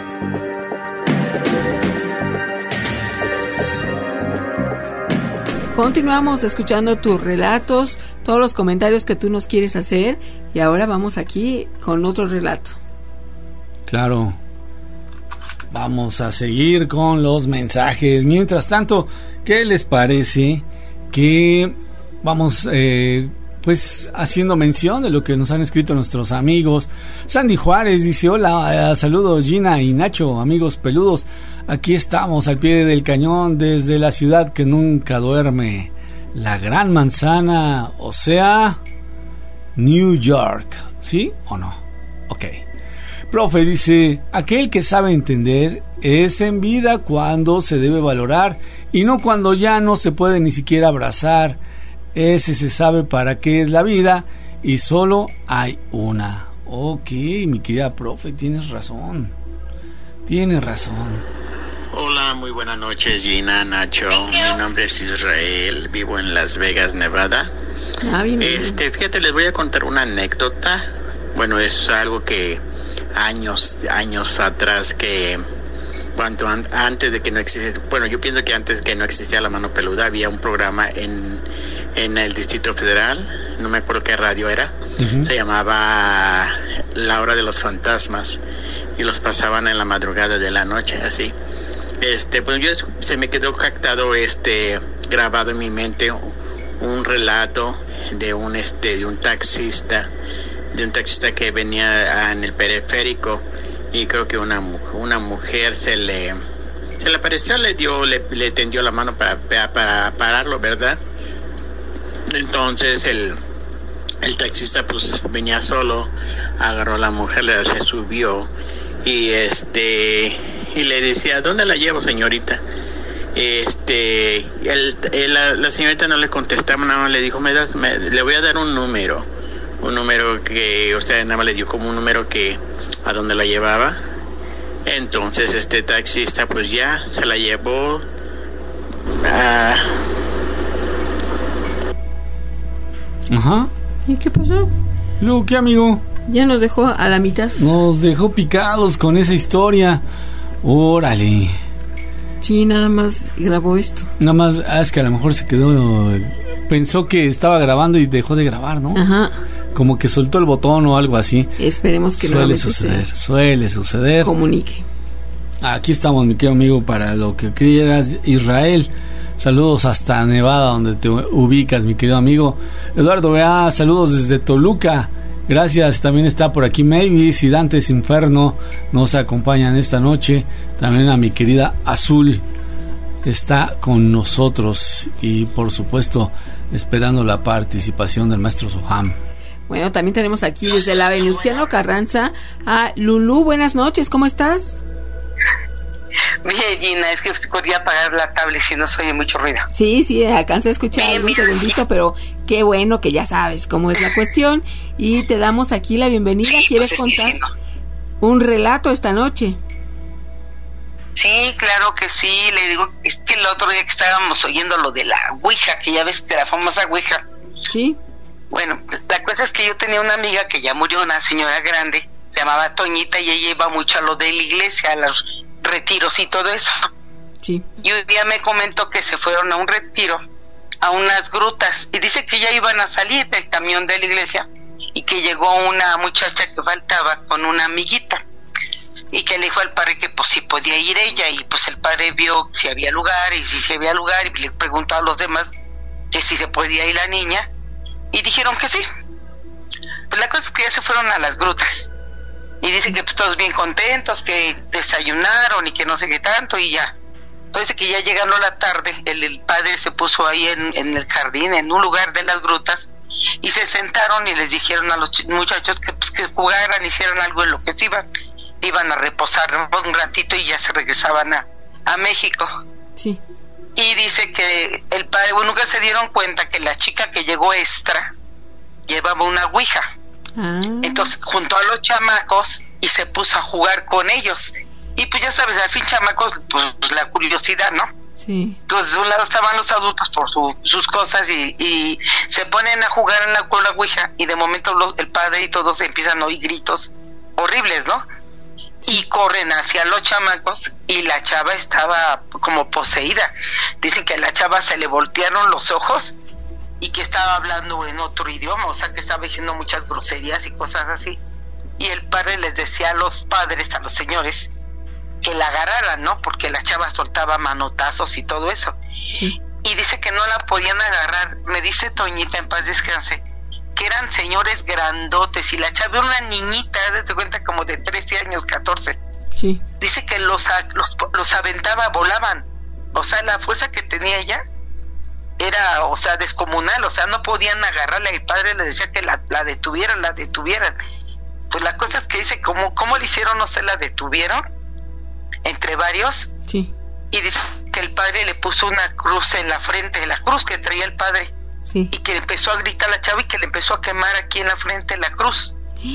Continuamos escuchando tus relatos, todos los comentarios que tú nos quieres hacer y ahora vamos aquí con otro relato. Claro, vamos a seguir con los mensajes. Mientras tanto, ¿qué les parece que vamos pues haciendo mención de lo que nos han escrito nuestros amigos? Sandy Juárez dice: hola, saludos Gina y Nacho, amigos peludos. Aquí estamos al pie del cañón desde la ciudad que nunca duerme, la Gran Manzana, o sea, New York. ¿Sí o no? Ok. Profe dice: aquel que sabe entender es en vida cuando se debe valorar y no cuando ya no se puede ni siquiera abrazar. Ese se sabe para qué es la vida y solo hay una. Ok, mi querida profe, tienes razón. Tienes razón. Hola, muy buenas noches, Gina, Nacho. Mi nombre es Israel, vivo en Las Vegas, Nevada. Fíjate, les voy a contar una anécdota. Bueno, es algo que años atrás, que cuando antes de que no existiera, bueno, yo pienso que antes que no existía La Mano Peluda había un programa en el Distrito Federal, no me acuerdo qué radio era, se llamaba La Hora de los Fantasmas, y los pasaban en la madrugada de la noche, así. Pues se me quedó captado, grabado en mi mente un relato de un taxista que venía en el periférico, y creo que una mujer se le apareció, le tendió la mano para pararlo, ¿verdad? Entonces el taxista pues venía solo, agarró a la mujer, se subió y le decía, ¿dónde la llevo, señorita? La señorita no le contestaba, nada más le dijo, le voy a dar un número que, o sea, nada más le dio como un número que a dónde la llevaba. Entonces este taxista pues ya se la llevó Ajá. ¿Y qué pasó? Luego, ¿qué, amigo? Ya nos dejó a la mitad. Nos dejó picados con esa historia. Órale. Sí, nada más grabó esto. Nada más, es que a lo mejor se quedó... Pensó que estaba grabando y dejó de grabar, ¿no? Ajá. Como que soltó el botón o algo así. Esperemos que no Suele suceder. Comunique. Aquí estamos, mi querido amigo, para lo que quieras. Israel, saludos hasta Nevada, donde te ubicas, mi querido amigo. Eduardo Bea, saludos desde Toluca. Gracias, también está por aquí Mavis y Dantes Inferno, nos acompañan esta noche. También a mi querida Azul está con nosotros y por supuesto esperando la participación del maestro Soham. Bueno, también tenemos aquí desde la Venustiano Carranza a Lulú. Buenas noches, ¿cómo estás? Bien, Gina, es que podía apagar la tablet si no se oye mucho ruido. Sí, alcanza a escuchar un segundito, pero qué bueno que ya sabes cómo es la cuestión y te damos aquí la bienvenida. Sí, ¿quieres contar un relato esta noche? Sí, claro que sí. Le digo, es que el otro día que estábamos oyendo lo de la Ouija, que ya ves que la famosa Ouija. Sí. Bueno, la cosa es que yo tenía una amiga que ya murió, una señora grande, se llamaba Toñita, y ella iba mucho a lo de la iglesia, a los retiros y todo eso. Sí. Y un día me comentó que se fueron a un retiro, a unas grutas, y dice que ya iban a salir del camión de la iglesia y que llegó una muchacha que faltaba con una amiguita y que le dijo al padre que pues si podía ir ella, y pues el padre vio si había lugar, y si había lugar, y le preguntó a los demás que si se podía ir la niña y dijeron que sí. Pues la cosa es que ya se fueron a las grutas. Y dice que pues todos bien contentos, que desayunaron y que no sé qué tanto y ya. Entonces que ya llegando la tarde, el padre se puso ahí en el jardín, en un lugar de las grutas, y se sentaron y les dijeron a los muchachos que pues que jugaran, hicieran algo en lo que se iban a reposar un ratito y ya se regresaban a México. Sí. Y dice que el padre, bueno, nunca se dieron cuenta que la chica que llegó extra llevaba una ouija. Entonces juntó a los chamacos y se puso a jugar con ellos, y pues ya sabes, al fin chamacos, pues la curiosidad, ¿no? Sí. Entonces de un lado estaban los adultos por sus cosas y se ponen a jugar con la ouija, y de momento el padre y todos empiezan a oír gritos horribles, ¿no? Y corren hacia los chamacos, y la chava estaba como poseída. Dicen que a la chava se le voltearon los ojos y que estaba hablando en otro idioma, o sea que estaba diciendo muchas groserías y cosas así. Y el padre les decía a los padres, a los señores, que la agarraran, ¿no? Porque la chava soltaba manotazos y todo eso. Sí. Y dice que no la podían agarrar. Me dice Toñita, en paz descanse, que eran señores grandotes, y la chava era una niñita, de cuenta como de 13 años, 14. Sí. Dice que los aventaba, volaban. O sea, la fuerza que tenía ella era, o sea, descomunal, o sea, no podían agarrarla, y el padre le decía que la detuvieran. Pues la cosa es que dice, ¿cómo le hicieron? No sé, la detuvieron entre varios. Sí. Y dice que el padre le puso una cruz en la frente, la cruz que traía el padre. Sí. Y que empezó a gritar la chava y que le empezó a quemar aquí en la frente la cruz.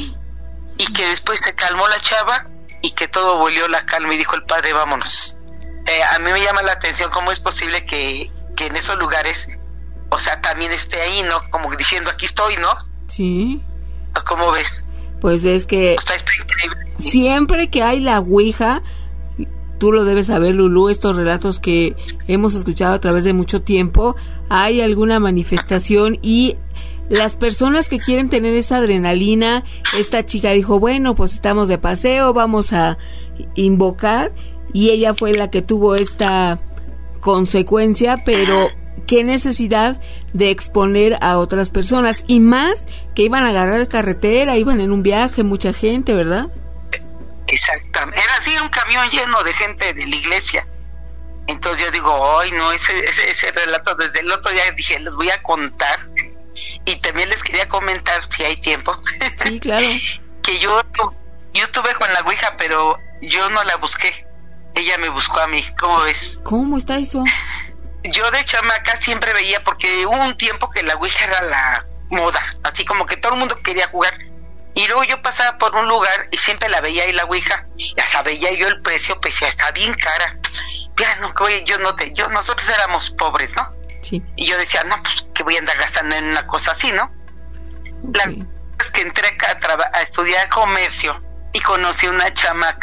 Y que después se calmó la chava y que todo volvió la calma, y dijo el padre, vámonos. A mí me llama la atención cómo es posible que en esos lugares, o sea, también esté ahí, ¿no? Como diciendo, aquí estoy, ¿no? Sí. ¿Cómo ves? Pues es que está increíble. Siempre que hay la ouija, tú lo debes saber, Lulú, estos relatos que hemos escuchado a través de mucho tiempo, hay alguna manifestación, y las personas que quieren tener esa adrenalina, esta chica dijo, bueno, pues estamos de paseo, vamos a invocar, y ella fue la que tuvo esta consecuencia, pero qué necesidad de exponer a otras personas, y más que iban a agarrar carretera, iban en un viaje, mucha gente, ¿verdad? Exactamente, era así un camión lleno de gente de la iglesia. Entonces yo digo, ay no, ese relato desde el otro día dije, les voy a contar, y también les quería comentar, si hay tiempo. Sí, claro. Que yo estuve con la ouija, pero yo no la busqué, ella me buscó a mí. ¿Cómo ves? ¿Cómo está eso? Yo de chamaca siempre veía, porque hubo un tiempo que la ouija era la moda, así como que todo el mundo quería jugar, y luego yo pasaba por un lugar y siempre la veía ahí la ouija, ya sabía yo el precio, pues ya está bien cara. Ya no, oye, nosotros éramos pobres, ¿no? Sí. Y yo decía, no, pues que voy a andar gastando en una cosa así, ¿no? Okay. La cosa es que entré a estudiar comercio y conocí una chava,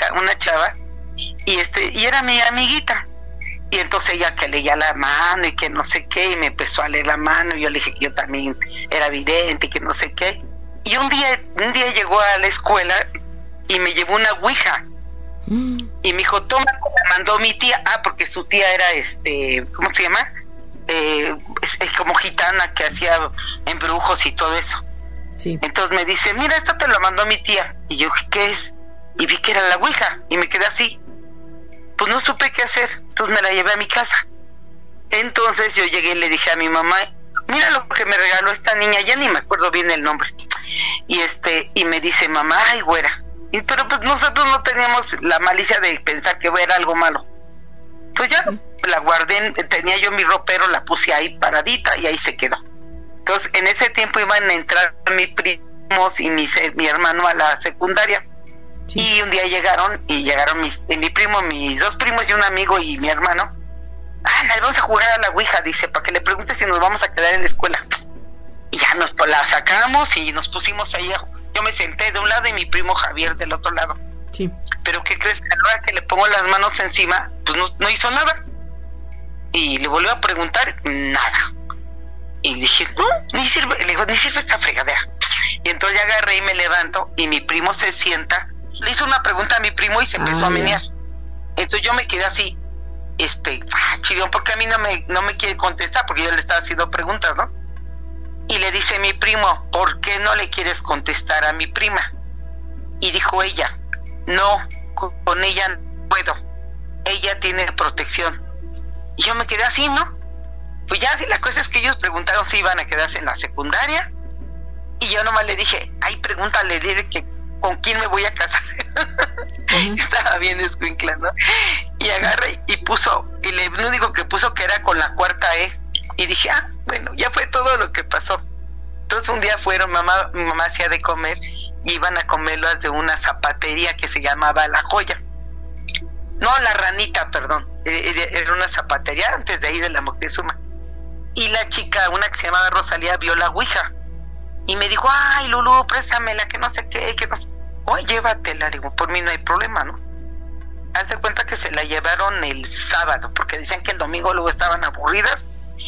y era mi amiguita. Y entonces ella que leía la mano y que no sé qué, y me empezó a leer la mano, y yo le dije que yo también era vidente y que no sé qué. Y un día llegó a la escuela y me llevó una ouija. Y me dijo, toma, me mandó mi tía, porque su tía era ¿cómo se llama? Es como gitana que hacía embrujos y todo eso. Sí. Entonces me dice, mira, esto te lo mandó mi tía. Y yo, ¿qué es? Y vi que era la ouija, y me quedé así. Pues no supe qué hacer, entonces me la llevé a mi casa. Entonces yo llegué y le dije a mi mamá, mira lo que me regaló esta niña, ya ni me acuerdo bien el nombre. Y me dice, mamá, ay, güera. Pero pues nosotros no teníamos la malicia de pensar que era algo malo. Entonces ya la guardé, tenía yo mi ropero, la puse ahí paradita y ahí se quedó. Entonces en ese tiempo iban a entrar mis primos y mi hermano a la secundaria. Sí. Y un día llegaron mi primo, mis dos primos y un amigo y mi hermano. Vamos a jugar a la ouija, dice, para que le pregunte si nos vamos a quedar en la escuela. Y ya la sacamos y nos pusimos ahí. Yo me senté de un lado y mi primo Javier del otro lado. Sí. Pero ¿qué crees? A la hora que le pongo las manos encima, pues no hizo nada. Y le volvió a preguntar, nada. Y dije, no, ni sirve. Le digo, ni sirve esta fregadera. Y entonces ya agarré y me levanto y mi primo se sienta. Le hizo una pregunta a mi primo y se empezó a menear. Entonces yo me quedé así, chillón, porque a mí no me quiere contestar, porque yo le estaba haciendo preguntas, ¿no? Y le dice mi primo, ¿por qué no le quieres contestar a mi prima? Y dijo ella, no, con ella no puedo, ella tiene protección. Y yo me quedé así, ¿no? Pues ya la cosa es que ellos preguntaron si iban a quedarse en la secundaria, y yo nomás le dije, pregúntale, dile que con quién me voy a casar. Estaba bien escuincla, ¿no? Y agarré y puso, y lo único que puso que era con la cuarta E. Y dije, bueno, ya fue todo lo que pasó. Entonces un día mi mamá hacía de comer, y iban a comerlas de una zapatería que se llamaba La Joya. No, La Ranita, perdón. Era una zapatería antes de ahí de la Moctezuma. Y la chica, una que se llamaba Rosalía, vio la ouija. Y me dijo, ay, Lulú, préstamela, que no sé qué, que no sé. Oye, llévatela, le digo, por mí no hay problema, ¿no? Haz de cuenta que se la llevaron el sábado, porque decían que el domingo luego estaban aburridas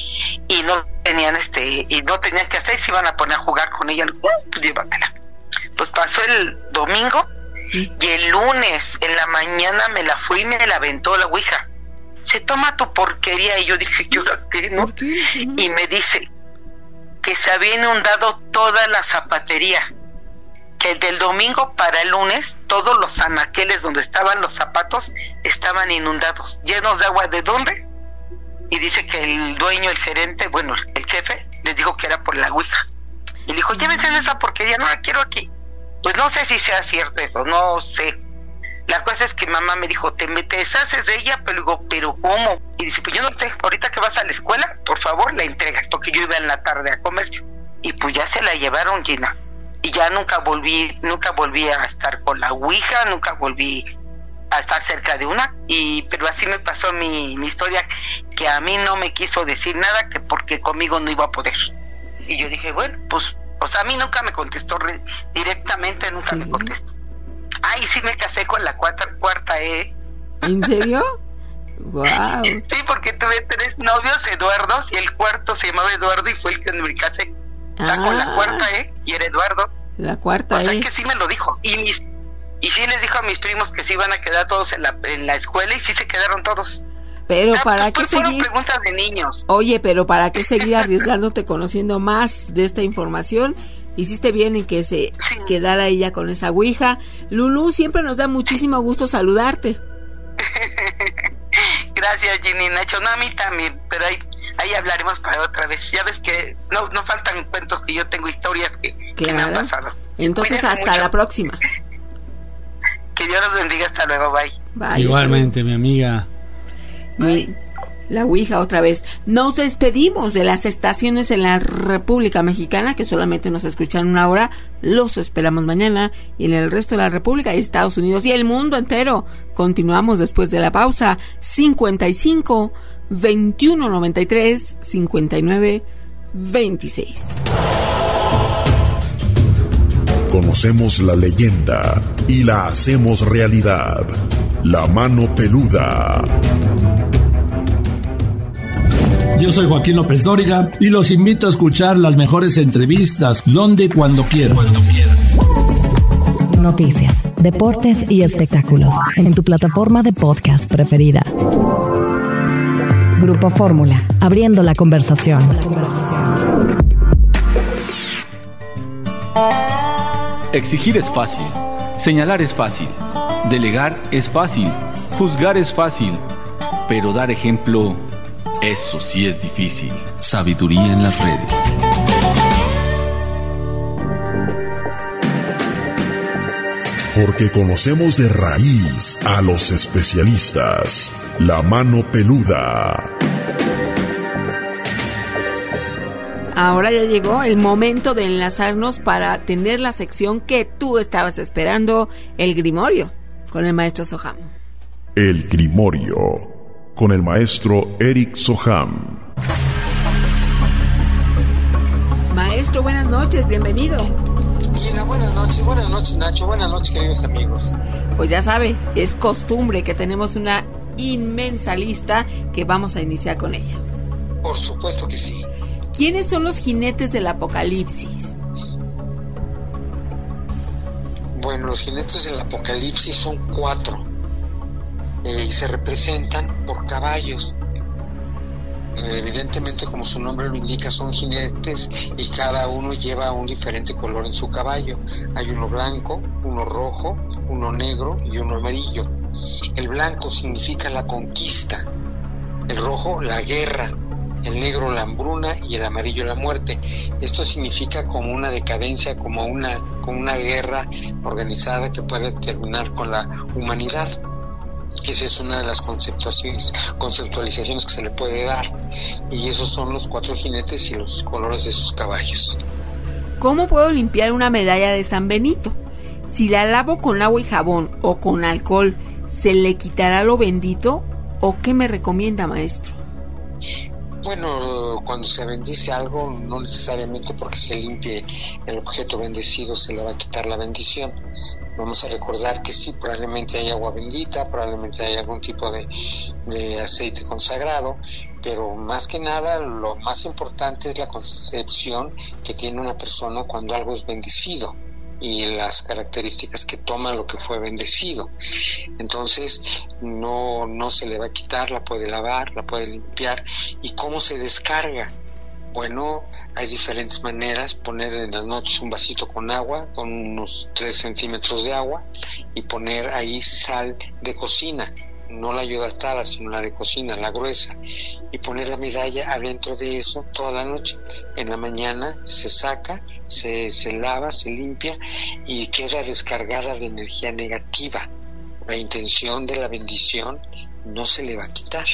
y no tenían que hacer, se iban a poner a jugar con ella. Pues llévatela. Pues pasó el domingo, ¿sí? Y el lunes en la mañana me la fui y me la aventó la ouija. Se toma tu porquería. Y yo dije, ¿yo qué, no? ¿Por qué? Y me dice que se había inundado toda la zapatería, que del domingo para el lunes todos los anaqueles donde estaban los zapatos estaban inundados, llenos de agua. ¿De dónde? Y dice que el dueño, el gerente, bueno, el jefe, les dijo que era por la ouija. Y le dijo, llévense esa porquería, no la quiero aquí. Pues no sé si sea cierto eso, no sé. La cosa es que mamá me dijo, te deshaces de ella, pero digo, ¿pero cómo? Y dice, pues yo no sé, ahorita que vas a la escuela, por favor, la entregas, porque yo iba en la tarde a comercio. Y pues ya se la llevaron, Gina. Y ya nunca volví a estar con la ouija, nunca volví a estar cerca de una. Pero así me pasó mi historia, que a mí no me quiso decir nada, que porque conmigo no iba a poder. Y yo dije, bueno, pues a mí nunca me contestó directamente, nunca me contestó. Y sí me casé con la cuarta E. ¿En serio? Wow. Sí, porque tuve 3 novios Eduardos y el cuarto se llamaba Eduardo y fue el que me casé. Saco la cuarta, y era Eduardo. La cuarta, O sea que sí me lo dijo. Y sí les dijo a mis primos que se iban a quedar todos en la escuela, y sí se quedaron todos. Pero ¿para qué fueron seguir? Preguntas de niños. Oye, pero ¿para qué seguir arriesgándote conociendo más de esta información? Hiciste bien en que se quedara ella con esa ouija. Lulú, siempre nos da muchísimo gusto saludarte. Gracias, Ginny, Nacho. No, a mí también, pero ahí hablaremos para otra vez. Ya ves que no faltan cuentos, que yo tengo historias que me han pasado. Entonces, cuídense hasta mucho. La próxima. Que Dios los bendiga. Hasta luego. Bye. Igualmente, mi amiga. La ouija otra vez. Nos despedimos de las estaciones en la República Mexicana, que solamente nos escuchan una hora. Los esperamos mañana. Y en el resto de la República y Estados Unidos y el mundo entero. Continuamos después de la pausa. 55 21 93 59 26. Conocemos la leyenda y la hacemos realidad. La mano peluda. Yo soy Joaquín López Dóriga y los invito a escuchar las mejores entrevistas donde y cuando quieran. Noticias, deportes y espectáculos en tu plataforma de podcast preferida. Grupo Fórmula, abriendo la conversación. Exigir es fácil, señalar es fácil, delegar es fácil, juzgar es fácil, pero dar ejemplo, eso sí es difícil. Sabiduría en las redes. Porque conocemos de raíz a los especialistas. La mano peluda. Ahora ya llegó el momento de enlazarnos para tener la sección que tú estabas esperando, el Grimorio, con el maestro Soham. El Grimorio, con el maestro Eric Soham. Maestro, buenas noches, bienvenido. Gina, buenas noches Nacho, buenas noches queridos amigos. Pues ya sabe, es costumbre que tenemos una inmensa lista que vamos a iniciar con ella. Por supuesto que sí. ¿Quiénes son los jinetes del apocalipsis? Bueno, los jinetes del apocalipsis son 4 y se representan por caballos. Evidentemente, como su nombre lo indica, son jinetes y cada uno lleva un diferente color en su caballo. Hay uno blanco, uno rojo, uno negro y uno amarillo. El blanco significa la conquista, el rojo la guerra, el negro la hambruna y el amarillo la muerte. Esto significa como una decadencia, como una guerra organizada que puede terminar con la humanidad. Esa es una de las conceptualizaciones que se le puede dar. Y esos son los 4 jinetes y los colores de sus caballos. ¿Cómo puedo limpiar una medalla de San Benito? Si la lavo con agua y jabón o con alcohol, ¿se le quitará lo bendito? ¿O qué me recomienda, maestro? Bueno, cuando se bendice algo, no necesariamente porque se limpie el objeto bendecido se le va a quitar la bendición. Vamos a recordar que sí, probablemente hay agua bendita, probablemente hay algún tipo de aceite consagrado, pero más que nada lo más importante es la concepción que tiene una persona cuando algo es bendecido y las características que toma lo que fue bendecido. Entonces no se le va a quitar, la puede lavar, la puede limpiar. ¿Y cómo se descarga? Bueno, hay diferentes maneras. Poner en las noches un vasito con agua, con unos 3 centímetros de agua, y poner ahí sal de cocina, no la iodatada, sino la de cocina, la gruesa, y poner la medalla adentro de eso toda la noche. En la mañana se saca, se lava, se limpia y queda descargada de energía negativa. La intención de la bendición no se le va a quitar.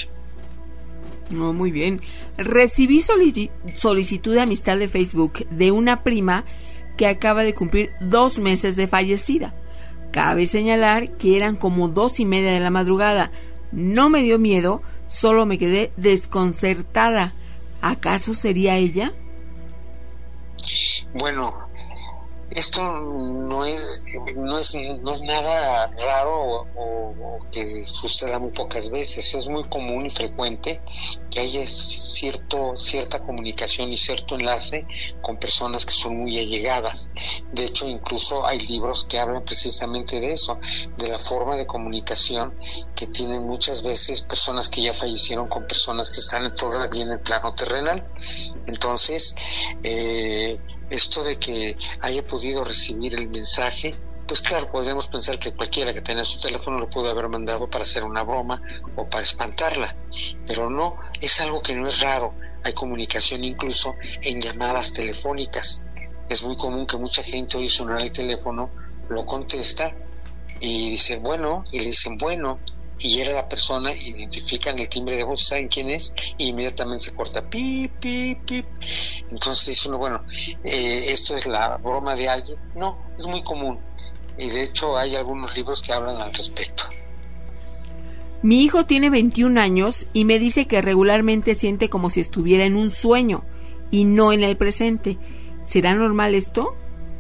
No, muy bien. Recibí solicitud de amistad de Facebook de una prima que acaba de cumplir 2 meses de fallecida. Cabe señalar que eran como 2:30 de la madrugada. No me dio miedo, solo me quedé desconcertada. ¿Acaso sería ella? Bueno, Esto no es nada raro o que suceda muy pocas veces. Es muy común y frecuente que haya cierta comunicación y cierto enlace con personas que son muy allegadas. De hecho, incluso hay libros que hablan precisamente de eso, de la forma de comunicación que tienen muchas veces personas que ya fallecieron con personas que están todavía en el plano terrenal. Entonces, esto de que haya podido recibir el mensaje, pues claro, podríamos pensar que cualquiera que tenga su teléfono lo pudo haber mandado para hacer una broma o para espantarla, pero no, es algo que no es raro. Hay comunicación incluso en llamadas telefónicas. Es muy común que mucha gente oye sonar el teléfono, lo contesta y dice bueno, y le dicen bueno, y era la persona, identifican el timbre de voz, saben quién es, y inmediatamente se corta, pip, pip, pip. Entonces dice uno, bueno, esto es la broma de alguien. No, es muy común, y de hecho hay algunos libros que hablan al respecto. Mi hijo tiene 21 años y me dice que regularmente siente como si estuviera en un sueño y no en el presente. ¿Será normal esto?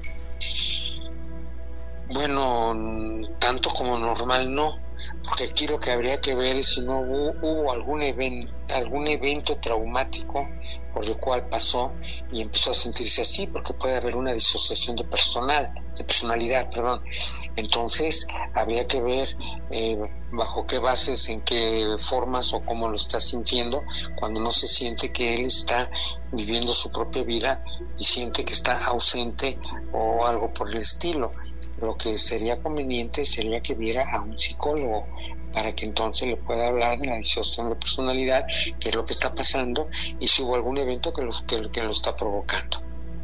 Bueno, tanto como normal no, porque aquí lo que habría que ver es si no hubo algún evento traumático por el cual pasó y empezó a sentirse así, porque puede haber una disociación de personalidad. Entonces habría que ver bajo qué bases, en qué formas o cómo lo está sintiendo cuando no se siente que él está viviendo su propia vida y siente que está ausente o algo por el estilo. Lo que sería conveniente sería que viera a un psicólogo para que entonces le pueda hablar de la disociación de personalidad, qué es lo que está pasando y si hubo algún evento que lo está provocando.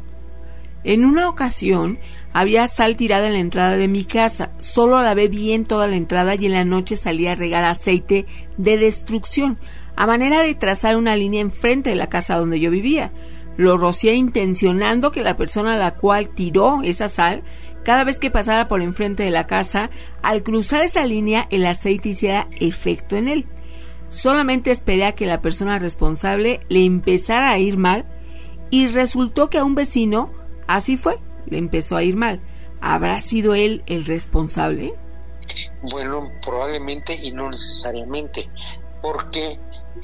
En una ocasión había sal tirada en la entrada de mi casa. Solo lavé bien toda la entrada y en la noche salía a regar aceite de destrucción, a manera de trazar una línea enfrente de la casa donde yo vivía. Lo rocié intencionando que la persona a la cual tiró esa sal, cada vez que pasara por enfrente de la casa, al cruzar esa línea, el aceite hiciera efecto en él. Solamente esperé a que la persona responsable le empezara a ir mal y resultó que a un vecino así fue, le empezó a ir mal. ¿Habrá sido él el responsable? Bueno, probablemente y no necesariamente, porque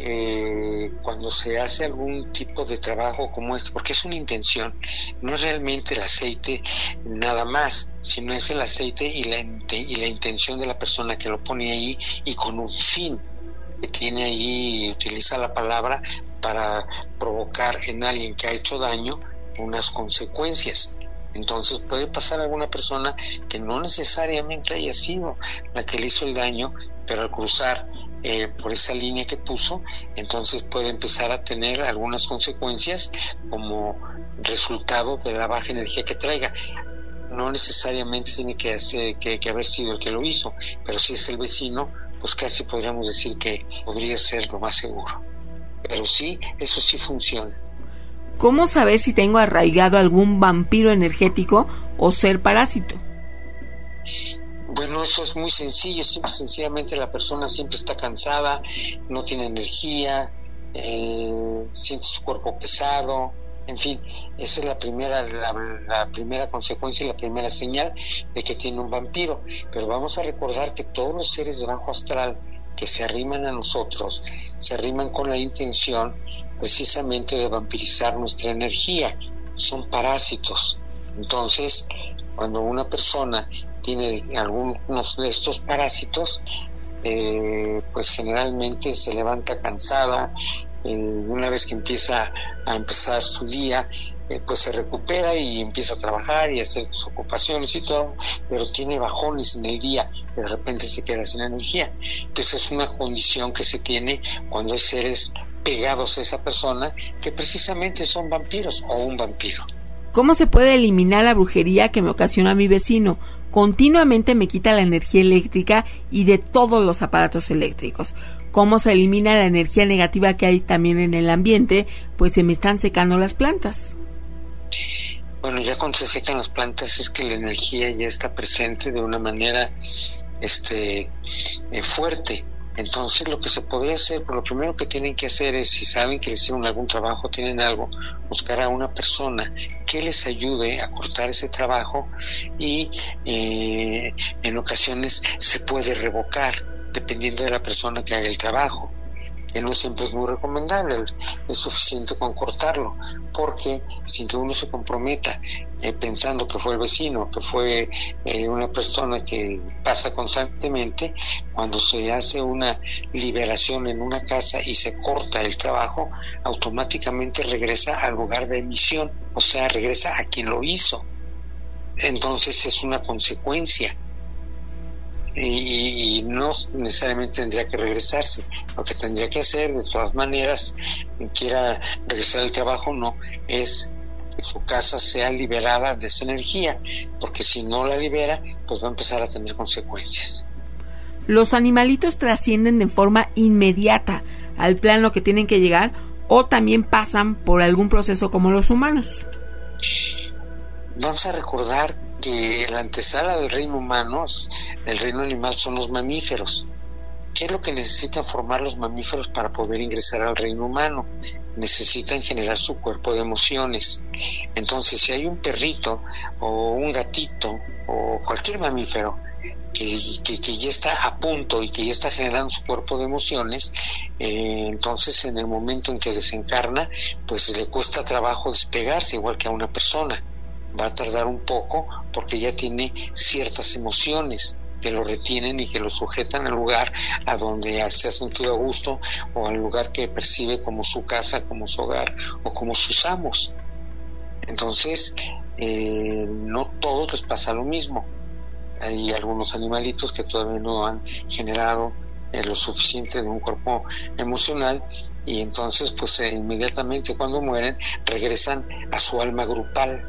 cuando se hace algún tipo de trabajo como este, porque es una intención, no es realmente el aceite nada más, sino es el aceite y la intención de la persona que lo pone ahí y con un fin que tiene ahí, utiliza la palabra para provocar en alguien que ha hecho daño unas consecuencias. Entonces puede pasar a alguna persona que no necesariamente haya sido la que le hizo el daño, pero al cruzar por esa línea que puso, entonces puede empezar a tener algunas consecuencias como resultado de la baja energía que traiga. No necesariamente tiene que haber sido el que lo hizo, pero si es el vecino, pues casi podríamos decir que podría ser lo más seguro. Pero sí, eso sí funciona. ¿Cómo saber si tengo arraigado algún vampiro energético o ser parásito? Bueno, eso es muy sencillo. Sencillamente la persona siempre está cansada, no tiene energía, siente su cuerpo pesado, en fin, esa es la primera consecuencia y la primera señal de que tiene un vampiro. Pero vamos a recordar que todos los seres de bajo astral que se arriman a nosotros, se arriman con la intención precisamente de vampirizar nuestra energía, son parásitos. Entonces, cuando una persona tiene algunos de estos parásitos, pues generalmente se levanta cansada, una vez que empieza su día, pues se recupera y empieza a trabajar y a hacer sus ocupaciones y todo, pero tiene bajones en el día, de repente se queda sin energía. Entonces es una condición que se tiene cuando hay seres pegados a esa persona que precisamente son vampiros o un vampiro. ¿Cómo se puede eliminar la brujería que me ocasiona mi vecino? Continuamente me quita la energía eléctrica y de todos los aparatos eléctricos. ¿Cómo se elimina la energía negativa que hay también en el ambiente? Pues se me están secando las plantas. Bueno, ya cuando se secan las plantas es que la energía ya está presente de una manera fuerte. Entonces lo que se podría hacer, pues lo primero que tienen que hacer es, si saben que les hicieron algún trabajo, tienen algo, buscar a una persona que les ayude a cortar ese trabajo y en ocasiones se puede revocar dependiendo de la persona que haga el trabajo, que no siempre es muy recomendable, es suficiente con cortarlo, porque sin que uno se comprometa pensando que fue el vecino, que fue una persona que pasa constantemente, cuando se hace una liberación en una casa y se corta el trabajo, automáticamente regresa al lugar de emisión, o sea, regresa a quien lo hizo. Entonces es una consecuencia. Y no necesariamente tendría que regresarse. Lo que tendría que hacer, de todas maneras, quiera regresar al trabajo o no, es que su casa sea liberada de esa energía, porque si no la libera, pues va a empezar a tener consecuencias. ¿Los animalitos trascienden de forma inmediata al plano que tienen que llegar o también pasan por algún proceso como los humanos? Vamos a recordar que la antesala del reino humano, del reino animal, son los mamíferos. ¿Qué es lo que necesitan formar los mamíferos para poder ingresar al reino humano? Necesitan generar su cuerpo de emociones. Entonces, si hay un perrito o un gatito o cualquier mamífero que ya está a punto y que ya está generando su cuerpo de emociones, entonces en el momento en que desencarna, pues le cuesta trabajo despegarse, igual que a una persona. Va a tardar un poco porque ya tiene ciertas emociones que lo retienen y que lo sujetan al lugar a donde se ha sentido a gusto, o al lugar que percibe como su casa, como su hogar o como sus amos. Entonces no todos les pasa lo mismo. Hay algunos animalitos que todavía no han generado lo suficiente de un cuerpo emocional, y entonces pues inmediatamente cuando mueren regresan a su alma grupal.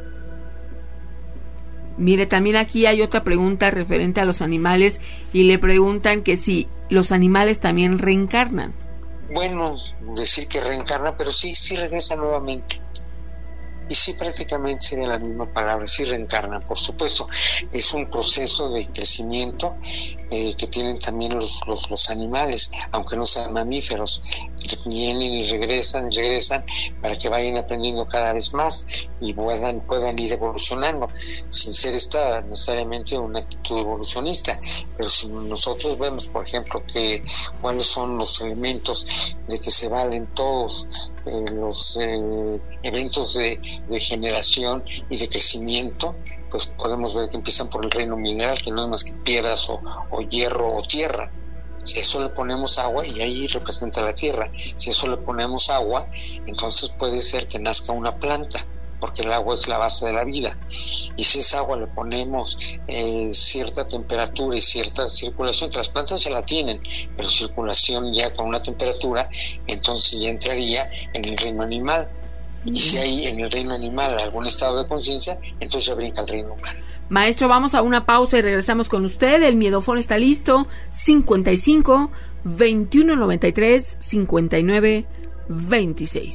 Mire, también aquí hay otra pregunta referente a los animales, y le preguntan que si los animales también reencarnan. Bueno, decir que reencarna, pero sí regresa nuevamente. Y sí, prácticamente sería la misma palabra, sí reencarna, por supuesto. Es un proceso de crecimiento que tienen también los animales, aunque no sean mamíferos. Vienen y regresan para que vayan aprendiendo cada vez más y puedan ir evolucionando, sin ser esta necesariamente una actitud evolucionista. Pero si nosotros vemos, por ejemplo, cuáles son los elementos de que se valen todos los eventos de generación y de crecimiento, pues podemos ver que empiezan por el reino mineral, que no es más que piedras o hierro o tierra. Si a eso le ponemos agua, y ahí representa la tierra, si a eso le ponemos agua, entonces puede ser que nazca una planta, porque el agua es la base de la vida. Y si esa agua le ponemos cierta temperatura y cierta circulación, que las plantas ya la tienen, pero circulación ya con una temperatura, entonces ya entraría en el reino animal. Y si hay en el reino animal algún estado de conciencia, entonces ya brinca al reino humano. Maestro, vamos a una pausa y regresamos con usted. El miedofón está listo. 55 21 93 59 26.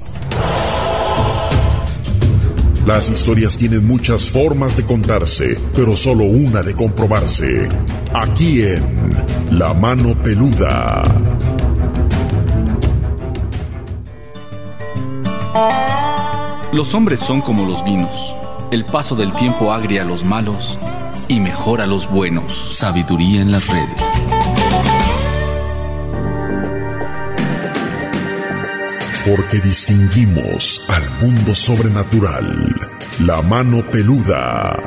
Las historias tienen muchas formas de contarse, pero solo una de comprobarse. Aquí en La Mano Peluda. Los hombres son como los vinos. El paso del tiempo agria a los malos y mejora a los buenos. Sabiduría en las redes. Porque distinguimos al mundo sobrenatural. La Mano Peluda.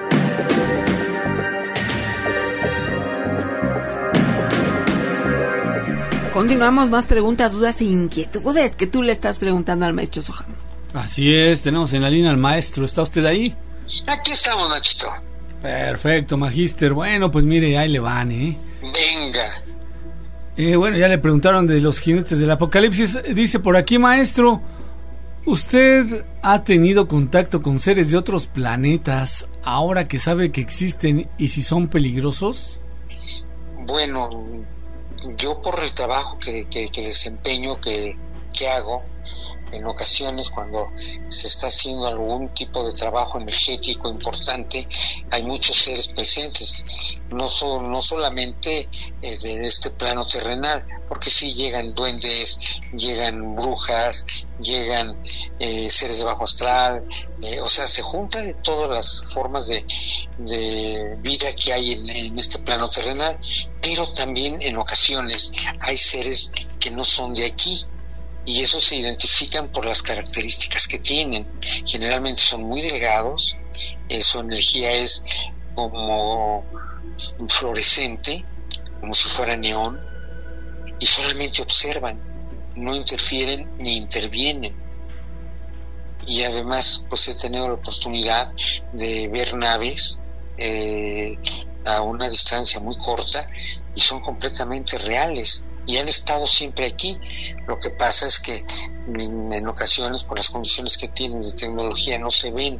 Continuamos, más preguntas, dudas e inquietudes que tú le estás preguntando al maestro Soham. Así es, tenemos en la línea al maestro. ¿Está usted ahí? Aquí estamos, Nachito. Perfecto, magíster. Bueno, pues mire, ahí le van, Venga. Bueno, ya le preguntaron de los jinetes del apocalipsis. Dice por aquí, maestro, ¿usted ha tenido contacto con seres de otros planetas ahora que sabe que existen y si son peligrosos? Bueno, yo por el trabajo que desempeño, que hago, en ocasiones cuando se está haciendo algún tipo de trabajo energético importante, hay muchos seres presentes, no solamente de este plano terrenal, porque sí llegan duendes, llegan brujas, llegan seres de bajo astral, o sea, se junta de todas las formas de vida que hay en este plano terrenal, pero también en ocasiones hay seres que no son de aquí, y esos se identifican por las características que tienen. Generalmente son muy delgados, su energía es como fluorescente, como si fuera neón, y solamente observan, no interfieren ni intervienen. Y además pues he tenido la oportunidad de ver naves a una distancia muy corta, y son completamente reales y han estado siempre aquí. Lo que pasa es que en ocasiones, por las condiciones que tienen de tecnología, no se ven,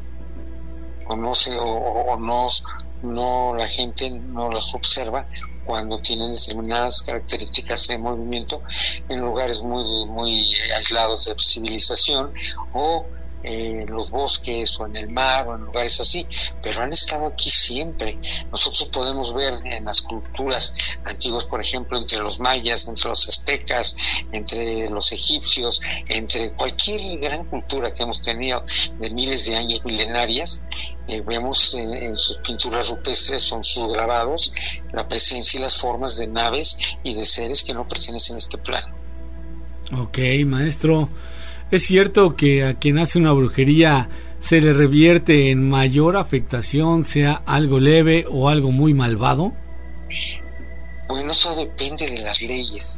no la gente no las observa cuando tienen determinadas características de movimiento en lugares muy aislados de civilización, o los bosques, o en el mar, o en lugares así, pero han estado aquí siempre. Nosotros podemos ver en las culturas antiguas, por ejemplo, entre los mayas, entre los aztecas, entre los egipcios, entre cualquier gran cultura que hemos tenido de miles de años, milenarias, vemos en sus pinturas rupestres, son sus grabados, la presencia y las formas de naves y de seres que no pertenecen a este plano. Ok, maestro, ¿es cierto que a quien hace una brujería se le revierte en mayor afectación, sea algo leve o algo muy malvado? Bueno, eso depende de las leyes.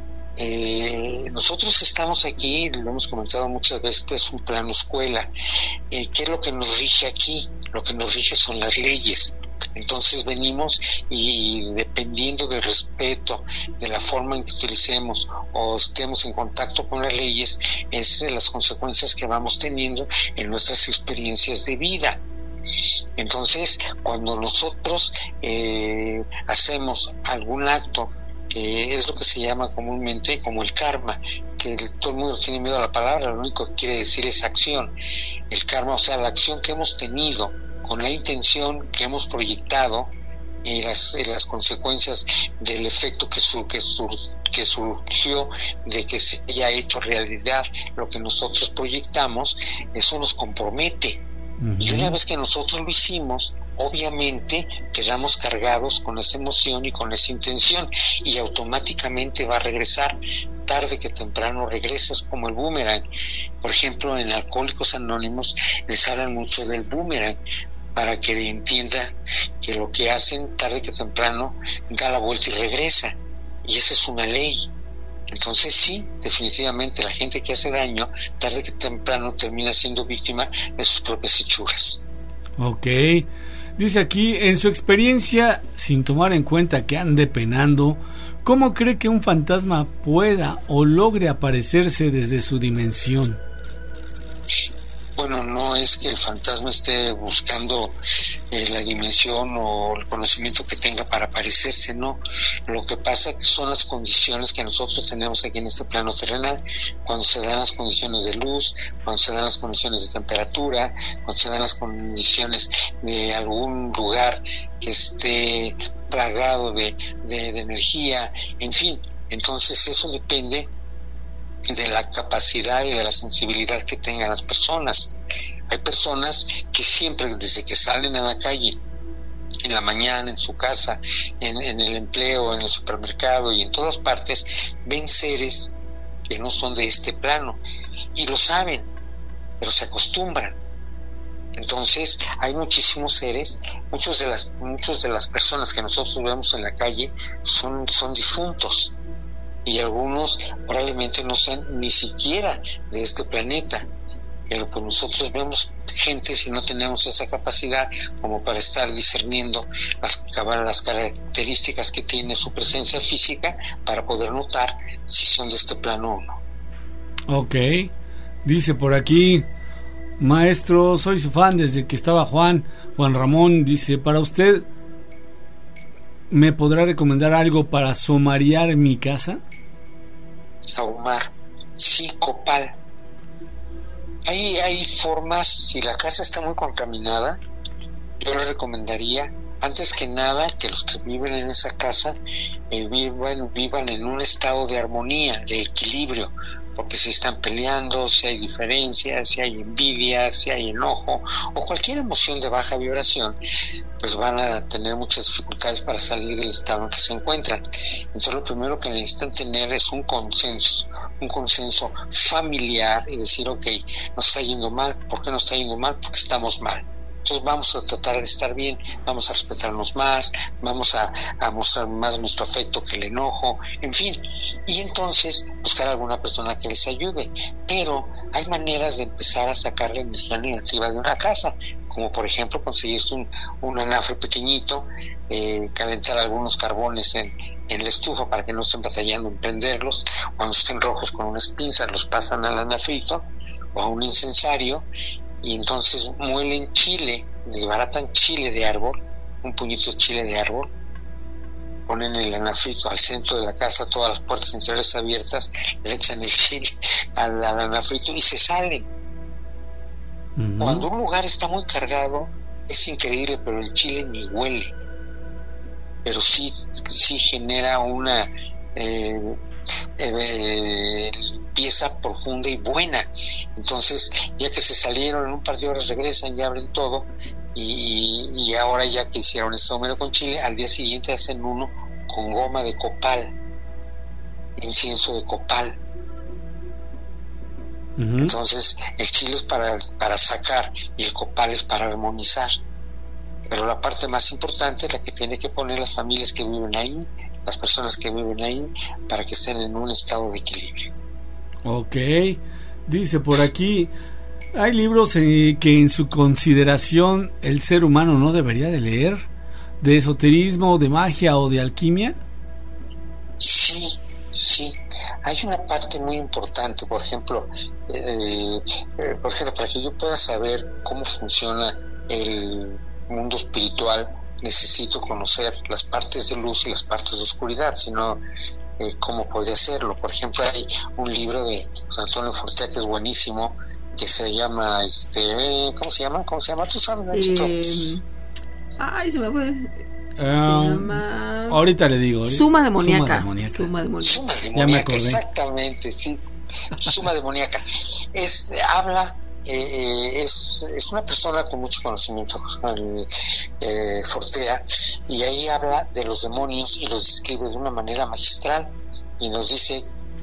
Nosotros estamos aquí, lo hemos comentado muchas veces, es un plano escuela. ¿Qué es lo que nos rige aquí? Lo que nos rige son las leyes. Entonces venimos y dependiendo del respeto, de la forma en que utilicemos o estemos en contacto con las leyes, es de las consecuencias que vamos teniendo en nuestras experiencias de vida. Entonces, cuando nosotros hacemos algún acto, que es lo que se llama comúnmente como el karma, que todo el mundo tiene miedo a la palabra, lo único que quiere decir es acción. El karma, o sea, la acción que hemos tenido con la intención que hemos proyectado, y las consecuencias del efecto que surgió de que se haya hecho realidad lo que nosotros proyectamos, eso nos compromete. Uh-huh. Y una vez que nosotros lo hicimos, obviamente quedamos cargados con esa emoción y con esa intención, y automáticamente va a regresar. Tarde que temprano regresas, como el boomerang. Por ejemplo, en Alcohólicos Anónimos les hablan mucho del boomerang, para que entienda que lo que hacen tarde que temprano da la vuelta y regresa, y esa es una ley. Entonces sí, definitivamente la gente que hace daño tarde que temprano termina siendo víctima de sus propias hechuras. Ok, dice aquí, en su experiencia, sin tomar en cuenta que ande penando, ¿cómo cree que un fantasma pueda o logre aparecerse desde su dimensión? Bueno, no es que el fantasma esté buscando la dimensión o el conocimiento que tenga para aparecerse, no. Lo que pasa es que son las condiciones que nosotros tenemos aquí en este plano terrenal, cuando se dan las condiciones de luz, cuando se dan las condiciones de temperatura, cuando se dan las condiciones de algún lugar que esté plagado de energía, en fin. Entonces eso depende de la capacidad y de la sensibilidad que tengan las personas. Hay personas que siempre, desde que salen a la calle, en la mañana, en su casa, en el empleo, en el supermercado y en todas partes, ven seres que no son de este plano, y lo saben, pero se acostumbran. Entonces hay muchísimos seres, muchos de las personas que nosotros vemos en la calle son difuntos, y algunos probablemente no sean ni siquiera de este planeta, pero pues nosotros vemos gente, si no tenemos esa capacidad como para estar discerniendo las características que tiene su presencia física, para poder notar si son de este plano o no. Ok, dice por aquí, maestro, soy su fan desde que estaba Juan Ramón, dice, para usted, ¿me podrá recomendar algo para somarear mi casa? Saumar, sí, copal. Hay formas. Si la casa está muy contaminada, yo le recomendaría, antes que nada, que los que viven en esa casa vivan en un estado de armonía, de equilibrio, porque si están peleando, si hay diferencias, si hay envidia, si hay enojo o cualquier emoción de baja vibración, pues van a tener muchas dificultades para salir del estado en que se encuentran. Entonces lo primero que necesitan tener es un consenso familiar y decir, ok, nos está yendo mal. ¿Por qué nos está yendo mal? Porque estamos mal. Entonces vamos a tratar de estar bien, vamos a respetarnos más, vamos a mostrar más nuestro afecto que el enojo, en fin. Y entonces buscar a alguna persona que les ayude. Pero hay maneras de empezar a sacar la energía negativa de una casa, como por ejemplo conseguirse un anafre pequeñito, calentar algunos carbones en la estufa para que no estén batallando en prenderlos. Cuando estén rojos, con unas pinzas los pasan al anafrito o a un incensario, y entonces muelen chile, desbaratan chile de árbol, un puñito de chile de árbol, ponen el anafrito al centro de la casa, todas las puertas interiores abiertas, le echan el chile al anafrito y se salen. Cuando un lugar está muy cargado, es increíble, pero el chile ni huele, pero sí genera una limpieza profunda y buena. Entonces, ya que se salieron, en un par de horas regresan y abren todo, y ahora ya que hicieron este homero con chile, al día siguiente hacen uno con goma de copal, incienso de copal. Entonces el chile es para sacar y el copal es para armonizar, pero la parte más importante es la que tiene que poner las familias que viven ahí, las personas que viven ahí, para que estén en un estado de equilibrio. Ok, dice por aquí, ¿hay libros que en su consideración el ser humano no debería de leer? ¿De esoterismo, de magia o de alquimia? Sí. Hay una parte muy importante, por ejemplo, para que yo pueda saber cómo funciona el mundo espiritual, necesito conocer las partes de luz y las partes de oscuridad, sino cómo podría hacerlo. Por ejemplo, hay un libro de Antonio Fortea que es buenísimo, que se llama, ¿cómo se llama? ¿Tú sabes, Nachito? Ay, se me fue. Se llama... Ahorita le digo. Suma demoníaca. Ya me acordé. Exactamente, sí. Suma demoníaca. Es una persona con mucho conocimiento, Fortea, y ahí habla de los demonios y los describe de una manera magistral y nos dice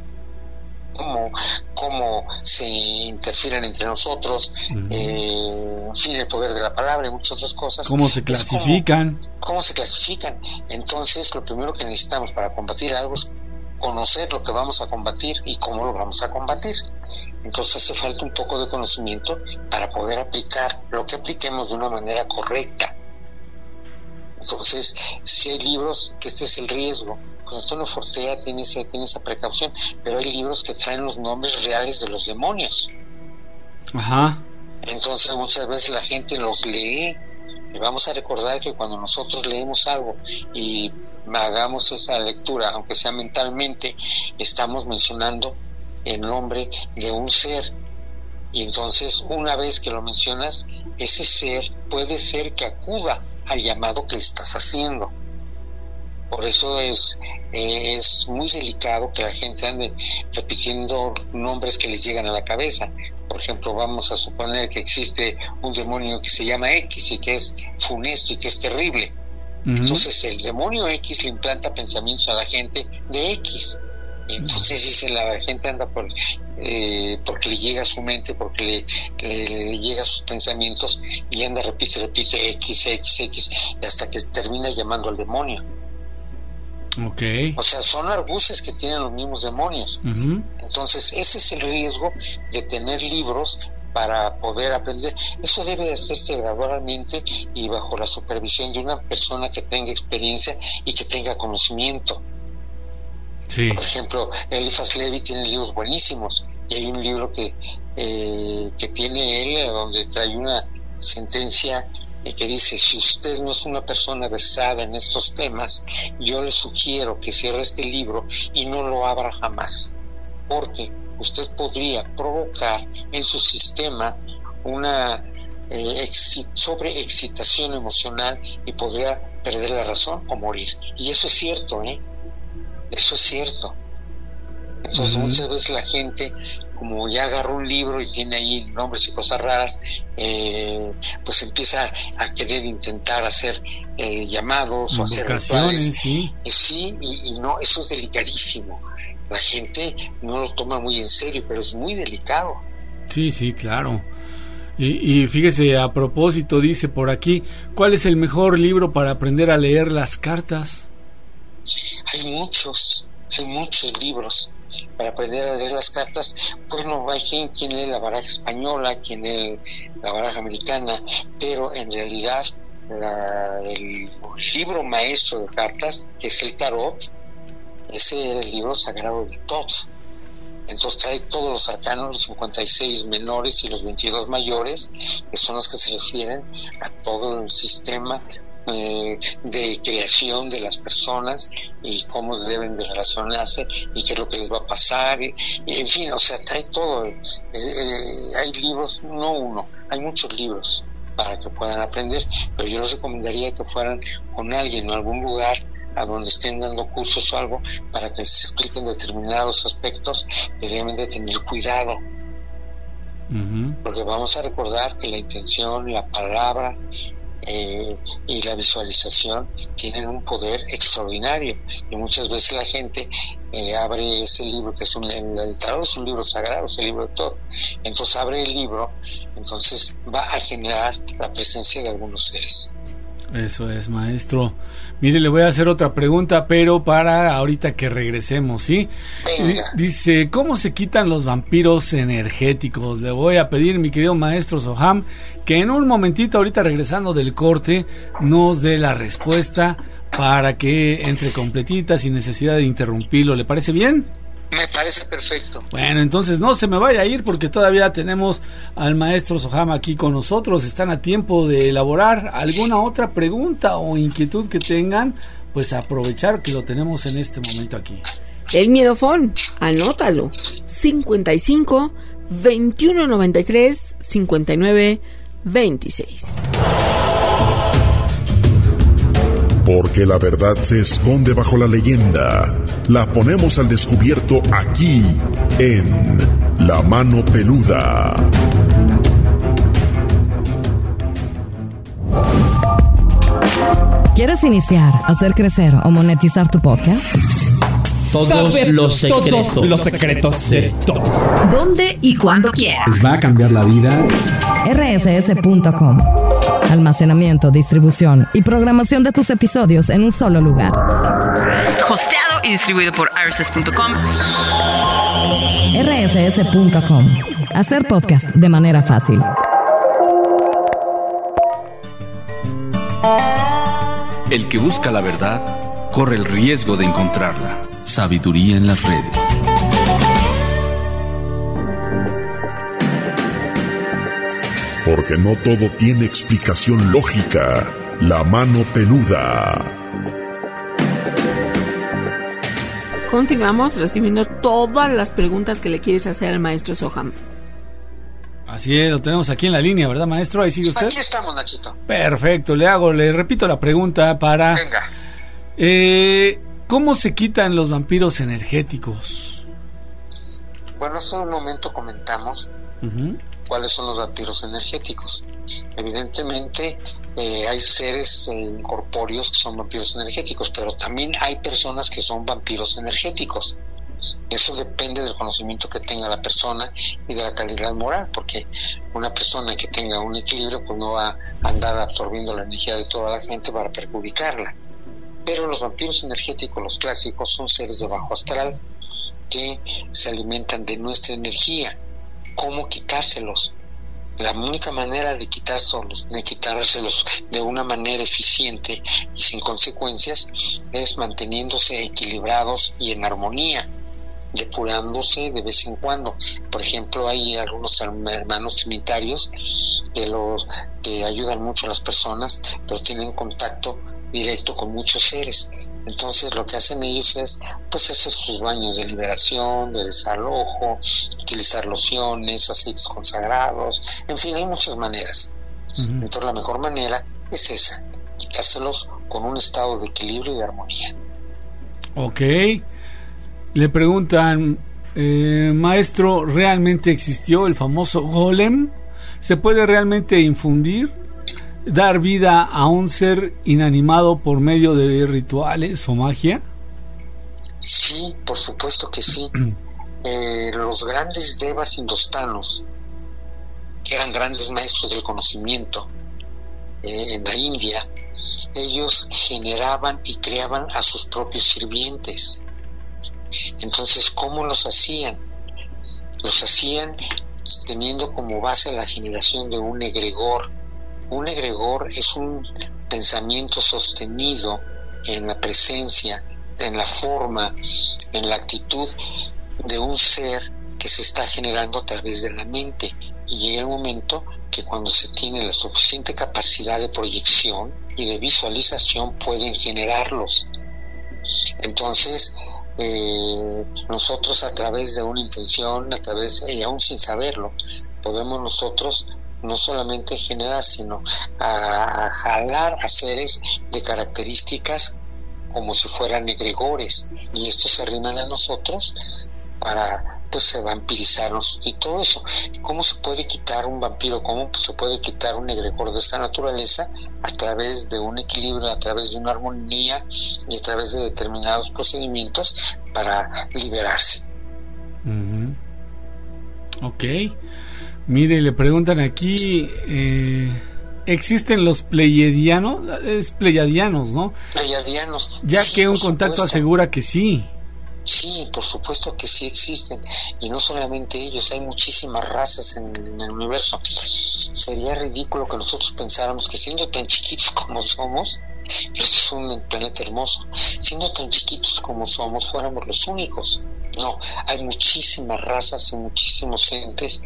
cómo se interfieren entre nosotros, en fin, el poder de la palabra y muchas otras cosas. ¿Cómo se clasifican? ¿Cómo se clasifican? Entonces, lo primero que necesitamos para combatir algo es conocer lo que vamos a combatir y cómo lo vamos a combatir. Entonces hace falta un poco de conocimiento para poder aplicar lo que apliquemos de una manera correcta. Entonces, si hay libros, que este es el riesgo, pues Antonio Fortea tiene esa precaución, pero hay libros que traen los nombres reales de los demonios. Ajá. Entonces muchas veces la gente los lee, y vamos a recordar que cuando nosotros leemos algo y hagamos esa lectura, aunque sea mentalmente, estamos mencionando el nombre de un ser, y entonces una vez que lo mencionas, ese ser puede ser que acuda al llamado que le estás haciendo. Por eso es muy delicado que la gente ande repitiendo nombres que les llegan a la cabeza. Por ejemplo, vamos a suponer que existe un demonio que se llama X y que es funesto y que es terrible. Entonces el demonio X le implanta pensamientos a la gente de X. Y entonces dice, la gente anda porque le llega a su mente, porque le llega a sus pensamientos, y anda, repite X, y hasta que termina llamando al demonio. Okay. O sea, son argucias que tienen los mismos demonios. Entonces ese es el riesgo de tener libros para poder aprender. Eso debe de hacerse gradualmente y bajo la supervisión de una persona que tenga experiencia y que tenga conocimiento. Sí. Por ejemplo, Eliphas Levi tiene libros buenísimos, y hay un libro que tiene él donde trae una sentencia que dice: si usted no es una persona versada en estos temas, yo le sugiero que cierre este libro y no lo abra jamás, porque usted podría provocar en su sistema una sobreexcitación emocional y podría perder la razón o morir. Y eso es cierto, eso es cierto. Entonces muchas veces la gente, como ya agarró un libro y tiene ahí nombres y cosas raras, pues empieza a querer intentar hacer llamados o hacer rituales. Sí, y no, eso es delicadísimo. La gente no lo toma muy en serio, pero es muy delicado. Sí, claro. Y fíjese, a propósito, dice por aquí, ¿cuál es el mejor libro para aprender a leer las cartas? Hay muchos libros para aprender a leer las cartas. Bueno, hay quien lee la baraja española, quien lee la baraja americana, pero en realidad el libro maestro de cartas, que es el tarot, ese era el libro sagrado de todos. Entonces trae todos los arcanos, los 56 menores y los 22 mayores, que son los que se refieren a todo el sistema de creación de las personas y cómo deben de relacionarse y qué es lo que les va a pasar, en fin, o sea, trae todo. Hay libros, no uno, hay muchos libros para que puedan aprender, pero yo les recomendaría que fueran con alguien o algún lugar a donde estén dando cursos o algo para que les expliquen determinados aspectos que deben de tener cuidado. Porque vamos a recordar que la intención, la palabra y la visualización tienen un poder extraordinario, y muchas veces la gente abre ese libro, que es el tarot es un libro sagrado, es el libro de todo. Entonces abre el libro, entonces va a generar la presencia de algunos seres. Eso es, maestro. Mire, le voy a hacer otra pregunta, pero para ahorita que regresemos, ¿sí? Dice, ¿cómo se quitan los vampiros energéticos? Le voy a pedir, mi querido maestro Soham, que en un momentito, ahorita regresando del corte, nos dé la respuesta para que entre completita, sin necesidad de interrumpirlo. ¿Le parece bien? Me parece perfecto. Bueno, entonces no se me vaya a ir, porque todavía tenemos al maestro Soham aquí con nosotros. Están a tiempo de elaborar alguna otra pregunta o inquietud que tengan, pues aprovechar que lo tenemos en este momento aquí. El miedofón, anótalo, 55 21 93 59 26. Porque la verdad se esconde bajo la leyenda. La ponemos al descubierto aquí, en La Mano Peluda. ¿Quieres iniciar, hacer crecer o monetizar tu podcast? Todos los secretos de todos. ¿Dónde y cuándo quieras? Les va a cambiar la vida. rss.com. Almacenamiento, distribución y programación de tus episodios en un solo lugar. Hosteado y distribuido por rss.com. rss.com. Hacer podcast de manera fácil. El que busca la verdad corre el riesgo de encontrarla. Sabiduría en las redes. Porque no todo tiene explicación lógica. La Mano Peluda. Continuamos recibiendo todas las preguntas que le quieres hacer al maestro Soham. Así es, lo tenemos aquí en la línea, ¿verdad, maestro? ¿Ahí sigue usted? Aquí estamos, Nachito. Perfecto, le repito la pregunta para... Venga. ¿Cómo se quitan los vampiros energéticos? Bueno, hace un momento comentamos cuáles son los vampiros energéticos. Evidentemente hay seres incorpóreos que son vampiros energéticos, pero también hay personas que son vampiros energéticos. Eso depende del conocimiento que tenga la persona y de la calidad moral, porque una persona que tenga un equilibrio pues no va a andar absorbiendo la energía de toda la gente para perjudicarla. Pero los vampiros energéticos, los clásicos, son seres de bajo astral que se alimentan de nuestra energía. ¿Cómo quitárselos? La única manera de quitárselos de una manera eficiente y sin consecuencias es manteniéndose equilibrados y en armonía, depurándose de vez en cuando. Por ejemplo, hay algunos hermanos trinitarios que ayudan mucho a las personas, pero tienen contacto directo con muchos seres. Entonces lo que hacen ellos es pues hacer sus baños de liberación, de desalojo, utilizar lociones, aceites consagrados, en fin, hay muchas maneras. Entonces la mejor manera es esa, quitárselos con un estado de equilibrio y de armonía. Ok. Le preguntan, maestro, ¿realmente existió el famoso golem? ¿Se puede realmente infundir, dar vida a un ser inanimado por medio de rituales o magia? Sí, por supuesto que sí. Los grandes devas indostanos, que eran grandes maestros del conocimiento en la India, ellos generaban y creaban a sus propios sirvientes. Entonces, ¿cómo los hacían? Los hacían teniendo como base la generación de un egregor. Un egregor es un pensamiento sostenido en la presencia, en la forma, en la actitud de un ser que se está generando a través de la mente. Y llega el momento que cuando se tiene la suficiente capacidad de proyección y de visualización pueden generarlos. Entonces, nosotros a través de una intención, y aún sin saberlo, podemos nosotros no solamente generar, sino a jalar a seres de características como si fueran egregores, y estos se arriman a nosotros para pues vampirizarnos y todo eso. ¿Cómo se puede quitar un vampiro? ¿Cómo se puede quitar un egregor de esta naturaleza? A través de un equilibrio, a través de una armonía y a través de determinados procedimientos para liberarse. Ok. Mire, le preguntan aquí, ¿existen los pleiadianos? Es pleiadianos, ¿no? Pleiadianos. Ya sí, que un contacto asegura que sí. Sí, por supuesto que sí existen, y no solamente ellos, hay muchísimas razas en el universo. Sería ridículo que nosotros pensáramos que siendo tan chiquitos como somos, este es un planeta hermoso, siendo tan chiquitos como somos, fuéramos los únicos. No, hay muchísimas razas y muchísimos entes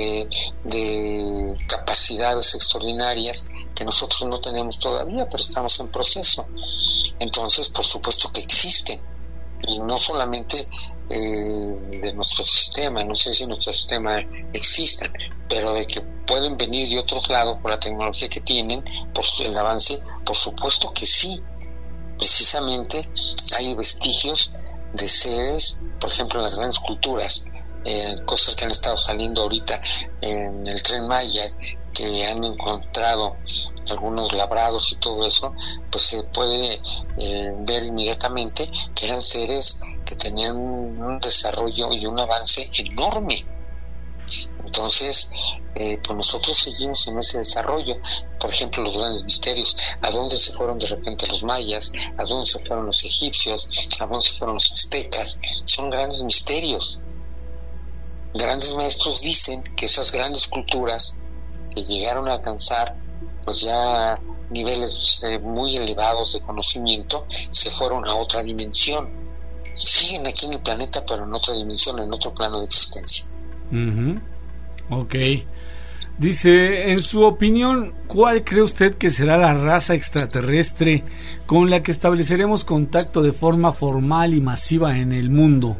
de capacidades extraordinarias que nosotros no tenemos todavía, pero estamos en proceso. Entonces, por supuesto que existen. Y no solamente de nuestro sistema, no sé si nuestro sistema existen, pero de que pueden venir de otros lados por la tecnología que tienen, por el avance, por supuesto que sí. Precisamente hay vestigios de seres, por ejemplo en las grandes culturas, cosas que han estado saliendo ahorita en el Tren Maya, que han encontrado algunos labrados y todo eso, pues se puede ver inmediatamente que eran seres que tenían un desarrollo y un avance enorme. Entonces, pues nosotros seguimos en ese desarrollo. Por ejemplo, los grandes misterios, ¿a dónde se fueron de repente los mayas? ¿A dónde se fueron los egipcios? ¿A dónde se fueron los aztecas? Son grandes misterios. Grandes maestros dicen que esas grandes culturas que llegaron a alcanzar pues ya niveles muy elevados de conocimiento, se fueron a otra dimensión. Siguen aquí en el planeta, pero en otra dimensión, en otro plano de existencia. Ok. Dice, en su opinión, ¿cuál cree usted que será la raza extraterrestre con la que estableceremos contacto de forma formal y masiva en el mundo?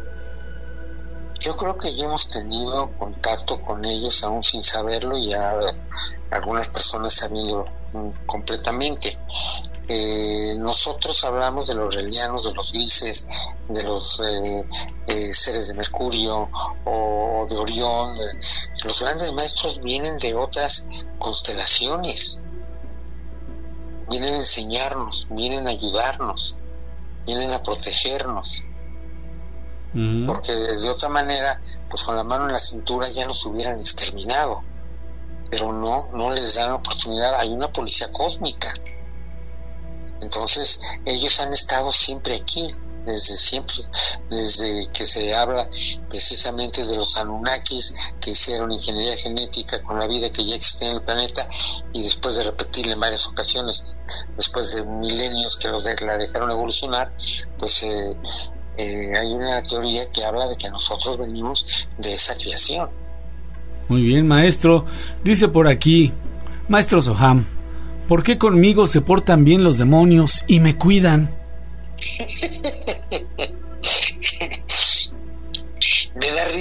Yo creo que ya hemos tenido contacto con ellos aún sin saberlo, y ya algunas personas sabiendo completamente. Nosotros hablamos de los relianos, de los lices, de los seres de Mercurio o de Orión. Los grandes maestros vienen de otras constelaciones, vienen a enseñarnos, vienen a ayudarnos, vienen a protegernos. Porque de otra manera, pues con la mano en la cintura ya nos hubieran exterminado, pero no les dan la oportunidad. Hay una policía cósmica. Entonces ellos han estado siempre aquí, desde siempre, desde que se habla precisamente de los Anunnakis, que hicieron ingeniería genética con la vida que ya existía en el planeta, y después de repetirle en varias ocasiones, después de milenios que la dejaron evolucionar, pues hay una teoría que habla de que nosotros venimos de esa creación. Muy bien, maestro. Dice por aquí, maestro Soham, ¿por qué conmigo se portan bien los demonios y me cuidan?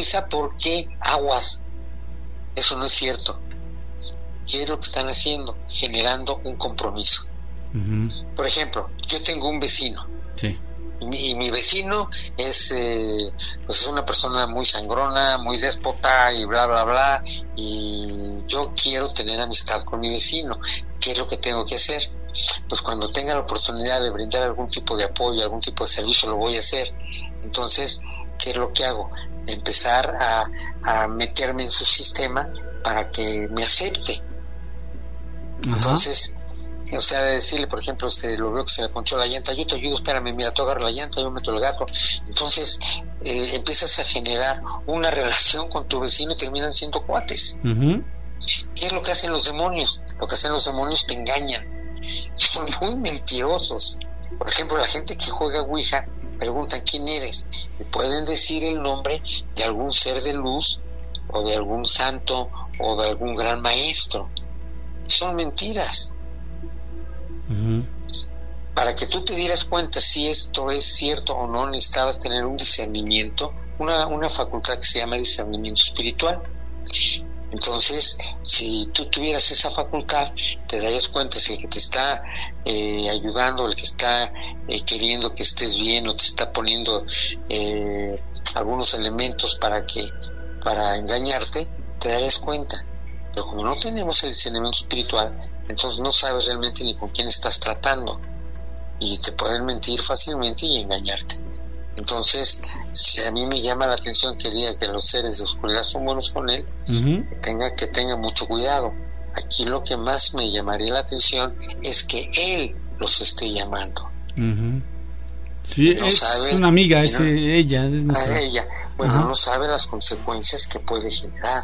empieza porque aguas. Eso no es cierto. ¿Qué es lo que están haciendo? Generando un compromiso. Por ejemplo, yo tengo un vecino. Sí. Y mi vecino es pues es una persona muy sangrona, muy déspota y bla bla bla, y yo quiero tener amistad con mi vecino. ¿Qué es lo que tengo que hacer? Pues cuando tenga la oportunidad de brindar algún tipo de apoyo, algún tipo de servicio, lo voy a hacer. Entonces, ¿qué es lo que hago? Empezar a meterme en su sistema para que me acepte. Entonces, o sea, de decirle, por ejemplo, lo veo que se le ponchó la llanta, yo te ayudo, espérame, mira, tú agarras la llanta, yo meto el gato. Entonces empiezas a generar una relación con tu vecino y terminan siendo cuates. ¿Qué es lo que hacen los demonios? Lo que hacen los demonios, te engañan, son muy mentirosos. Por ejemplo, la gente que juega Ouija preguntan quién eres, y pueden decir el nombre de algún ser de luz o de algún santo o de algún gran maestro. Son mentiras. Para que tú te dieras cuenta si esto es cierto o no, necesitabas tener un discernimiento, una facultad que se llama discernimiento espiritual. Entonces, si tú tuvieras esa facultad, te darías cuenta si el que te está ayudando, el que está queriendo que estés bien, o te está poniendo algunos elementos para engañarte, te darías cuenta. Pero como no tenemos el discernimiento espiritual, entonces no sabes realmente ni con quién estás tratando, y te pueden mentir fácilmente y engañarte. Entonces, si a mí me llama la atención que diga que los seres de oscuridad son buenos con él, que tenga mucho cuidado. Aquí lo que más me llamaría la atención es que él los esté llamando. Sí, no es sabe, una amiga, es ella. Es nuestra... ella. Bueno, no sabe las consecuencias que puede generar.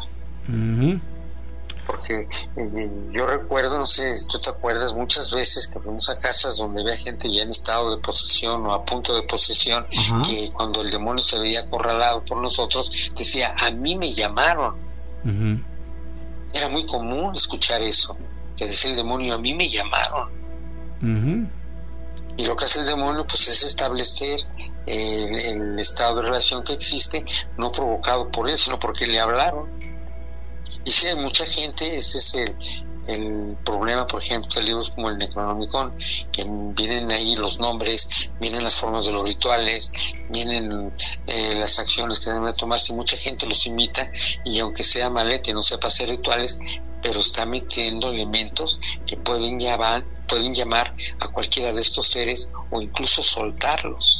Porque yo recuerdo, no sé si tú te acuerdas, muchas veces que fuimos a casas donde había gente ya en estado de posesión o a punto de posesión, que cuando el demonio se veía acorralado por nosotros, decía, a mí me llamaron. Era muy común escuchar eso, que decía el demonio, a mí me llamaron. Y lo que hace el demonio pues es establecer el estado de relación que existe, no provocado por él, sino porque le hablaron. Y sí, hay mucha gente, ese es el problema, por ejemplo, de libros como el Necronomicon, que vienen ahí los nombres, vienen las formas de los rituales, vienen las acciones que deben tomarse, mucha gente los imita, y aunque sea malete, no sepa hacer rituales, pero está metiendo elementos que pueden llamar a cualquiera de estos seres, o incluso soltarlos.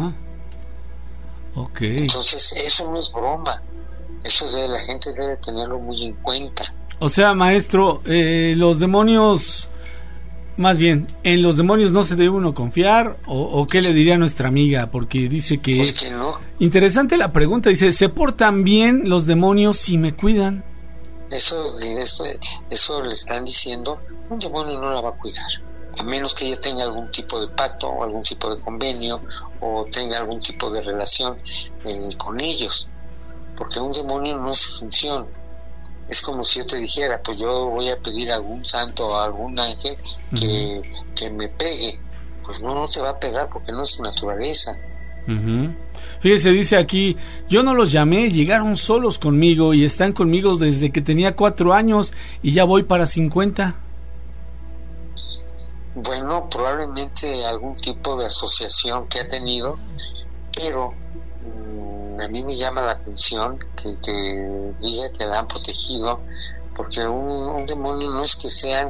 Entonces, eso no es broma. Eso la gente debe tenerlo muy en cuenta. O sea, maestro, los demonios, más bien, ¿en los demonios no se debe uno confiar? ¿O qué le diría a nuestra amiga? Porque dice que... Pues que no. Interesante la pregunta, dice, ¿se portan bien los demonios si me cuidan? Eso le están diciendo, un demonio no la va a cuidar, a menos que ella tenga algún tipo de pacto o algún tipo de convenio o tenga algún tipo de relación con ellos. Porque un demonio no es su función. Es como si yo te dijera, pues yo voy a pedir a algún santo o a algún ángel que me pegue. Pues no te va a pegar porque no es su naturaleza. Fíjese, dice aquí, yo no los llamé, llegaron solos conmigo y están conmigo desde que tenía 4 años y ya voy para 50. Bueno, probablemente algún tipo de asociación que ha tenido, pero a mí me llama la atención que diga que la han protegido, porque un demonio no es que sean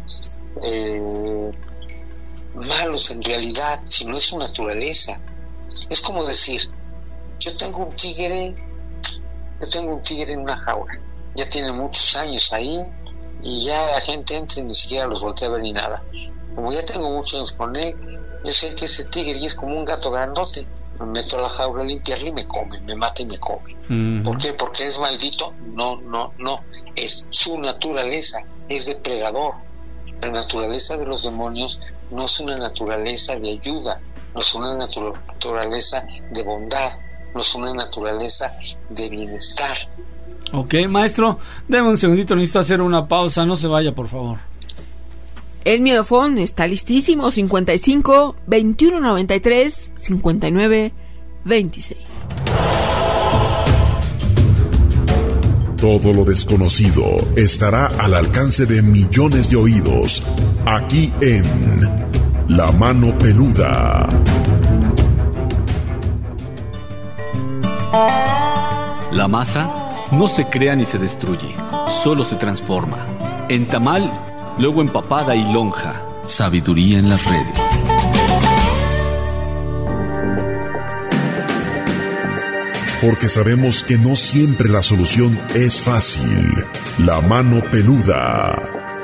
malos en realidad, sino es su naturaleza. Es como decir, yo tengo un tigre en una jaula, ya tiene muchos años ahí y ya la gente entra y ni siquiera los voltea a ver ni nada. Como ya tengo muchos años con él, yo sé que ese tigre ya es como un gato grandote. Me meto a la jaula a limpiarle y me come, me mata y me come. ¿Por qué? ¿Porque es maldito? No, es su naturaleza, es depredador. La naturaleza de los demonios no es una naturaleza de ayuda, no es una naturaleza de bondad, no es una naturaleza de bienestar. Ok, maestro, deme un segundito, necesito hacer una pausa, no se vaya, por favor. El miedofón está listísimo, 55 21 93 59 26. Todo lo desconocido estará al alcance de millones de oídos, aquí en La Mano Peluda. La masa no se crea ni se destruye, solo se transforma. En tamal, luego en papada y lonja. Sabiduría en las redes. Porque sabemos que no siempre la solución es fácil. La Mano Peluda.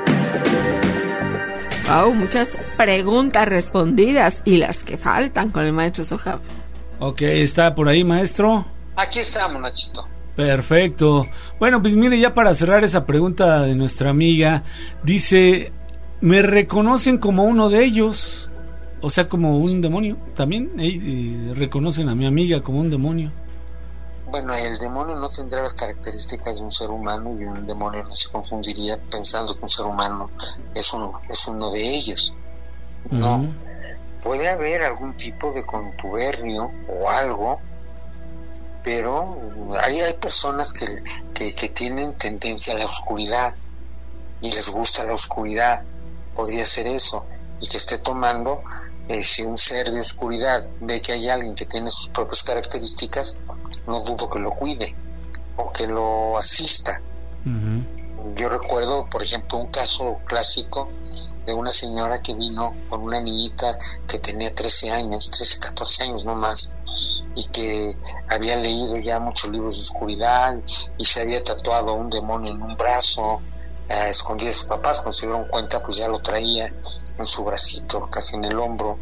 Wow, muchas preguntas respondidas y las que faltan con el maestro Soham. Ok, ¿está por ahí, maestro? Aquí estamos, Nachito. Perfecto. Bueno, pues mire, ya para cerrar esa pregunta de nuestra amiga, dice, ¿me reconocen como uno de ellos? O sea, como un demonio también. ¿Reconocen a mi amiga como un demonio? Bueno, el demonio no tendrá las características de un ser humano y un demonio no se confundiría pensando que un ser humano es uno de ellos. No. Puede haber algún tipo de contubernio o algo, pero hay personas que tienen tendencia a la oscuridad y les gusta la oscuridad. Podría ser eso, y que esté tomando, si un ser de oscuridad ve que hay alguien que tiene sus propias características, no dudo que lo cuide o que lo asista. Yo recuerdo, por ejemplo, un caso clásico de una señora que vino con una niñita que tenía 13, 14 años no más, y que había leído ya muchos libros de oscuridad y se había tatuado un demonio en un brazo, escondida de sus papás. Cuando se dieron cuenta, pues ya lo traía en su bracito, casi en el hombro,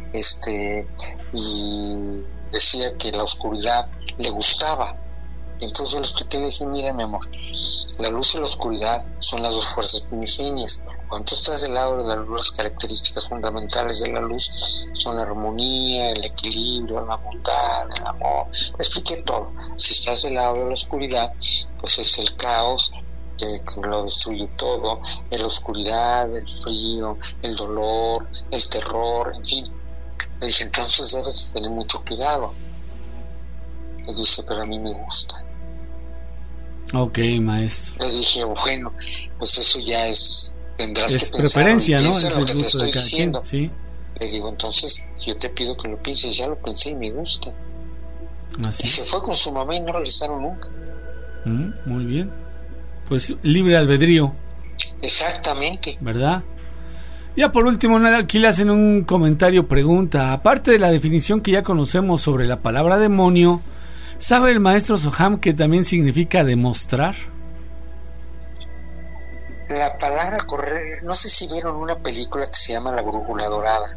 y decía que la oscuridad le gustaba. Entonces yo le expliqué y le dije, mira, mi amor, la luz y la oscuridad son las dos fuerzas primigenias. Cuando tú estás del lado de la luz, las características fundamentales de la luz son la armonía, el equilibrio, la bondad, el amor. Le expliqué todo. Si estás del lado de la oscuridad, pues es el caos que lo destruye todo, la oscuridad, el frío, el dolor, el terror, en fin. Le dije, entonces debes tener mucho cuidado. Le dice, pero a mí me gusta. Ok, maestro. Le dije, bueno, pues eso ya tendrás es que pensar. Preferencia, ¿no? Es el lo que te estoy diciendo. Sí. Le digo, entonces, yo te pido que lo pienses, ya lo pensé y me gusta. Así. Y se fue con su mamá y no regresaron nunca. Muy bien. Pues libre albedrío. Exactamente. ¿Verdad? Ya por último, aquí le hacen un comentario, pregunta. Aparte de la definición que ya conocemos sobre la palabra demonio, ¿sabe el maestro Soham que también significa demostrar? La palabra correr, no sé si vieron una película que se llama La Brújula Dorada.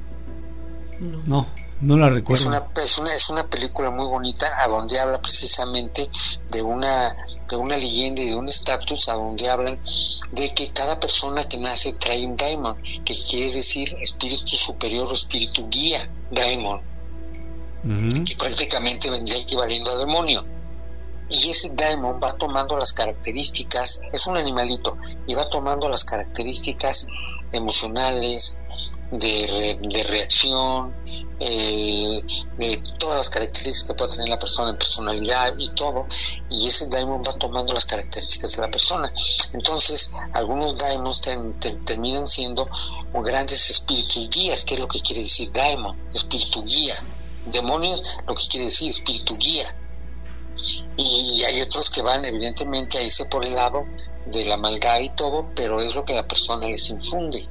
No la recuerdo. Es una película muy bonita, a donde habla precisamente de una leyenda y de un estatus, a donde hablan de que cada persona que nace trae un daimon, que quiere decir espíritu superior o espíritu guía, daimon, que prácticamente vendría equivaliendo a demonio. Y ese daimon va tomando las características, es un animalito, y va tomando las características emocionales, de reacción, de todas las características que puede tener la persona en personalidad y todo, y ese daimon va tomando las características de la persona. Entonces algunos daimons terminan siendo grandes espíritus guías. ¿Qué es lo que quiere decir daimon? Espíritu guía. Demonios, lo que quiere decir espíritu guía. Y hay otros que van evidentemente a irse por el lado de la maldad y todo, pero es lo que la persona les infunde.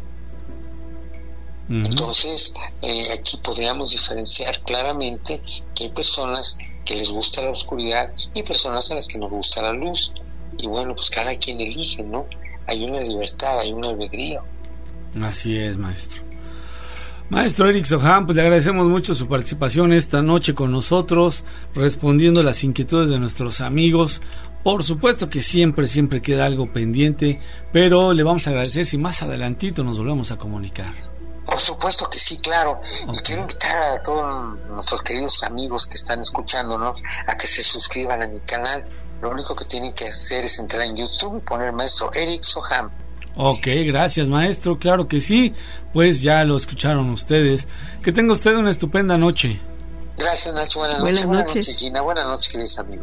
Entonces aquí podríamos diferenciar claramente que hay personas que les gusta la oscuridad y personas a las que nos gusta la luz, y bueno, pues cada quien elige, ¿no? Hay una libertad, hay un albedrío. Así es, maestro. Maestro Eric Soham, pues le agradecemos mucho su participación esta noche con nosotros, respondiendo las inquietudes de nuestros amigos. Por supuesto que siempre queda algo pendiente, pero le vamos a agradecer si más adelantito nos volvemos a comunicar. Por supuesto que sí, claro. Y quiero invitar a todos nuestros queridos amigos que están escuchándonos a que se suscriban a mi canal. Lo único que tienen que hacer es entrar en YouTube y poner maestro Eric Soham. Ok, gracias, maestro, claro que sí. Pues ya lo escucharon ustedes. Que tenga usted una estupenda noche. Gracias, Nacho, buenas noches. Buenas noches, Gina, buenas noches, queridos amigos.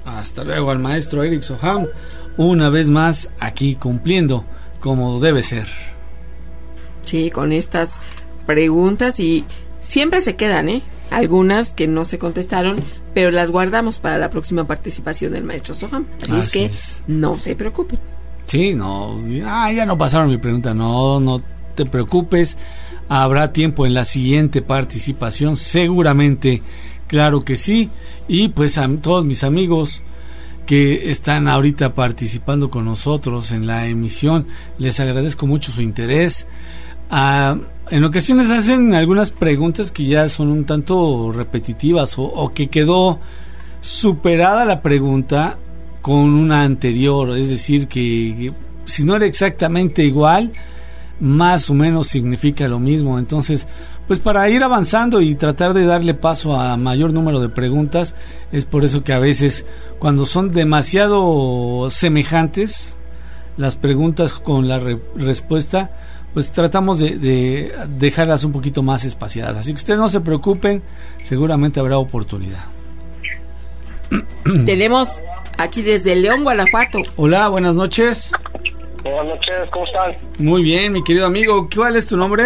Hasta luego al maestro Eric Soham, una vez más aquí cumpliendo como debe ser. Sí, con estas preguntas y siempre se quedan, algunas que no se contestaron, pero las guardamos para la próxima participación del maestro Soham. Así es que no se preocupen. Sí, no, ya no pasaron mi pregunta, no te preocupes, habrá tiempo en la siguiente participación, seguramente, claro que sí, y pues a todos mis amigos que están ahorita participando con nosotros en la emisión, les agradezco mucho su interés. En ocasiones hacen algunas preguntas que ya son un tanto repetitivas o que quedó superada la pregunta con una anterior, es decir, que si no era exactamente igual, más o menos significa lo mismo. Entonces, pues para ir avanzando y tratar de darle paso a mayor número de preguntas, es por eso que a veces cuando son demasiado semejantes las preguntas con la respuesta, pues tratamos de dejarlas un poquito más espaciadas. Así que ustedes no se preocupen, seguramente habrá oportunidad. Tenemos aquí desde León, Guanajuato. Hola, buenas noches. Buenas noches, ¿cómo están? Muy bien, mi querido amigo. ¿Cuál es tu nombre?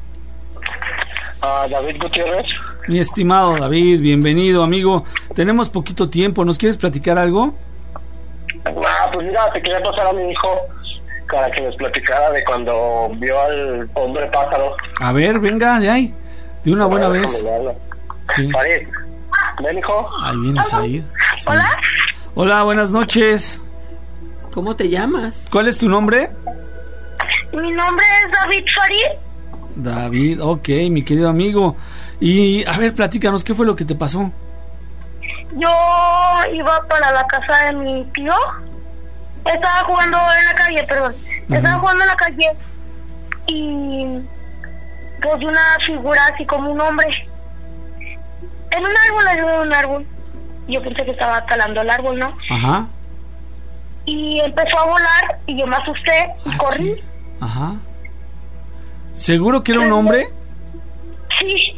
David Gutiérrez. Mi estimado David, bienvenido, amigo. Tenemos poquito tiempo, ¿nos quieres platicar algo? Pues mira, te quería pasar a mi hijo para que nos platicara de cuando vio al hombre pájaro. A ver, venga, de ahí, de una buena vez. Sí. Said, ven, hijo. Ahí viene Said. Sí. Hola. Hola, buenas noches. ¿Cómo te llamas? ¿Cuál es tu nombre? Mi nombre es David Farid. David, ok, mi querido amigo. Y, a ver, platícanos, ¿qué fue lo que te pasó? Yo iba para la casa de mi tío. Estaba jugando en la calle, perdón. Estaba jugando en la calle y pues una figura así como un hombre. En un árbol. Yo pensé que estaba talando el árbol, ¿no? Ajá. Y empezó a volar y yo me asusté y corrí. Ajá. ¿Seguro que era un hombre? Sí,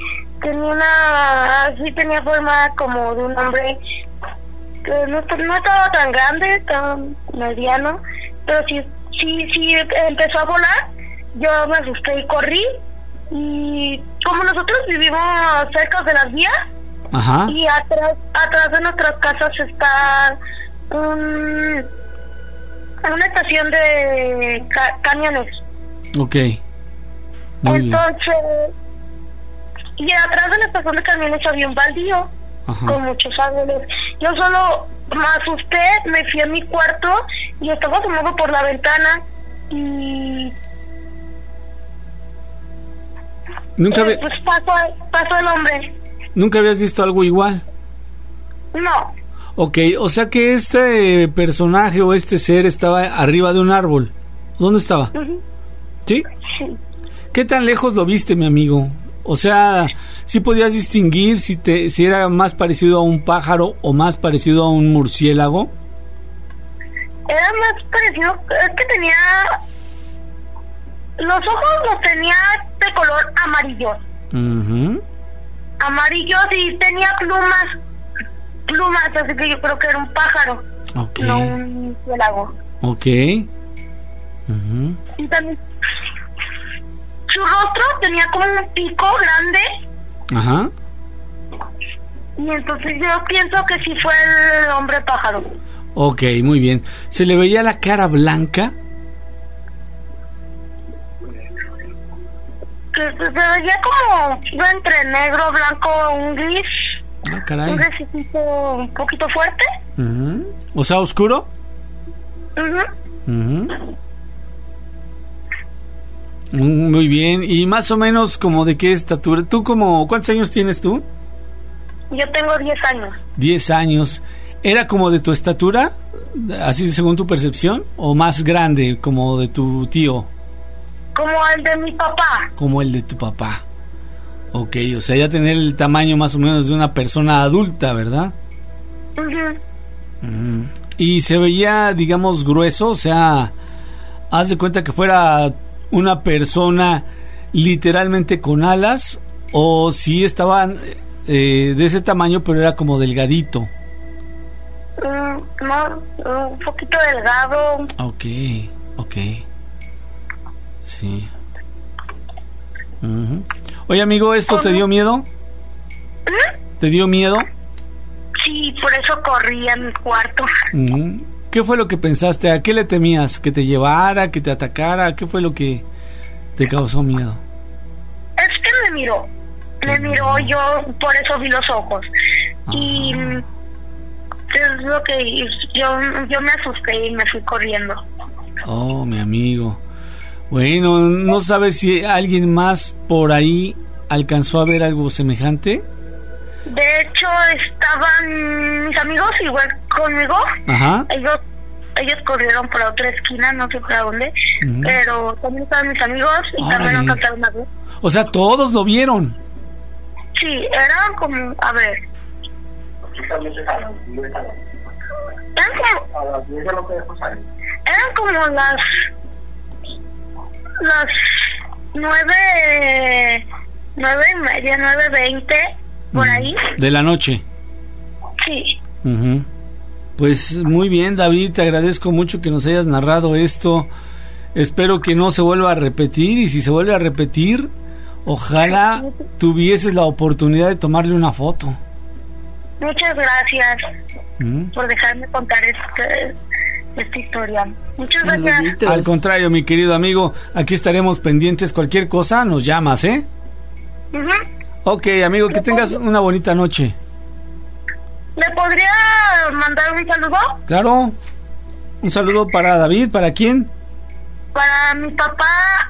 tenía forma como de un hombre que no estaba tan grande, tan mediano, pero sí empezó a volar. Yo me asusté y corrí, y como nosotros vivimos cerca de las vías, ajá, y atrás de nuestras casas está una estación de camiones. Ok. Muy Entonces, y atrás de la estación de camiones había un baldío, ajá, con muchos árboles. Yo solo me asusté, me fui a mi cuarto y estaba asomando por la ventana y nunca pues pasó el hombre. ¿Nunca habías visto algo igual? No. Ok, o sea que este personaje o este ser estaba arriba de un árbol. ¿Dónde estaba? Uh-huh. ¿Sí? Sí. ¿Qué tan lejos lo viste, mi amigo? O sea, ¿sí podías distinguir si era más parecido a un pájaro o más parecido a un murciélago? Era más parecido, es que tenía... Los ojos los tenía de color amarillo. Uh-huh. Amarillos, y tenía plumas, así que yo creo que era un pájaro. Okay. No un murciélago. Ok. Uh-huh. Y también su rostro tenía como un pico grande. Ajá. Y entonces yo pienso que sí fue el hombre pájaro. Ok, muy bien. ¿Se le veía la cara blanca? Que se veía como entre negro, blanco, un gris. Ah, caray. Un grisito un poquito fuerte. Uh-huh. O sea, oscuro. Uh-huh. Uh-huh. Muy bien. ¿Y más o menos como de qué estatura? ¿Tú cuántos años tienes tú? Yo tengo 10 años. 10 años. ¿Era como de tu estatura? Así según tu percepción. ¿O más grande como de tu tío? Como el de mi papá. Como el de tu papá. Ok, o sea, ya tener el tamaño más o menos de una persona adulta, ¿verdad? Uh-huh. Y se veía, digamos, grueso, o sea, haz de cuenta que fuera una persona literalmente con alas, o si estaban de ese tamaño, pero era como delgadito. No, un poquito delgado. Ok. Sí. Uh-huh. Oye, amigo, ¿esto te dio miedo? ¿Te dio miedo? Sí, por eso corrí a mi cuarto. Uh-huh. ¿Qué fue lo que pensaste? ¿A qué le temías? ¿Que te llevara? ¿Que te atacara? ¿Qué fue lo que te causó miedo? Es que me miró, yo por eso vi los ojos. Y es lo que yo me asusté y me fui corriendo. Oh, mi amigo. Bueno, ¿no sabes si alguien más por ahí alcanzó a ver algo semejante? De hecho, estaban mis amigos igual conmigo. Ajá. Ellos corrieron por la otra esquina, no sé para dónde, pero también estaban mis amigos y también alcanzaron a ver. O sea, todos lo vieron. Sí, eran como, a ver. Eran como las 9:30, 9:20, por ahí. De la noche. Sí. Uh-huh. Pues muy bien, David, te agradezco mucho que nos hayas narrado esto. Espero que no se vuelva a repetir, y si se vuelve a repetir, ojalá tuvieses la oportunidad de tomarle una foto. Muchas gracias por dejarme contar esta historia. Muchas gracias. Al contrario, mi querido amigo, aquí estaremos pendientes. Cualquier cosa, nos llamas, ¿eh? Ok, amigo, que tengas una bonita noche. ¿Me podría mandar un saludo? Claro. Un saludo para David. ¿Para quién? Para mi papá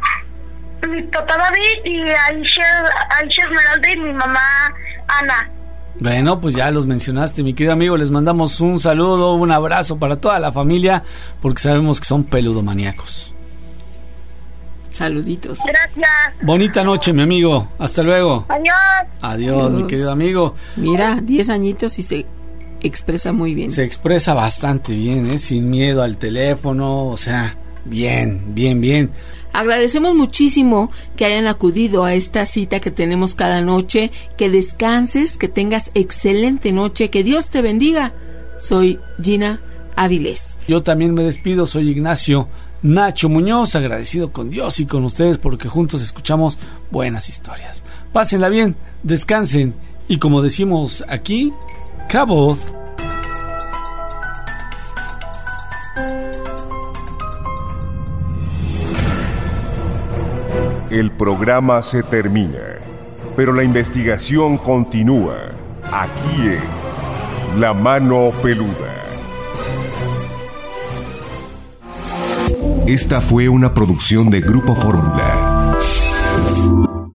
David, y Aisha Esmeralda, y mi mamá Ana. Bueno, pues ya los mencionaste, mi querido amigo. Les mandamos un saludo, un abrazo para toda la familia, porque sabemos que son peludomaníacos. Saluditos. Gracias. Bonita noche, mi amigo. Hasta luego. Adiós, mi querido amigo. Mira, 10 añitos y se expresa muy bien. Se expresa bastante bien, sin miedo al teléfono, o sea, bien. Agradecemos muchísimo que hayan acudido a esta cita que tenemos cada noche. Que descanses, que tengas excelente noche, que Dios te bendiga. Soy Gina Avilés. Yo también me despido, soy Ignacio Nacho Muñoz, agradecido con Dios y con ustedes porque juntos escuchamos buenas historias. Pásenla bien, descansen y, como decimos aquí, cabot. El programa se termina, pero la investigación continúa aquí en La Mano Peluda. Esta fue una producción de Grupo Fórmula.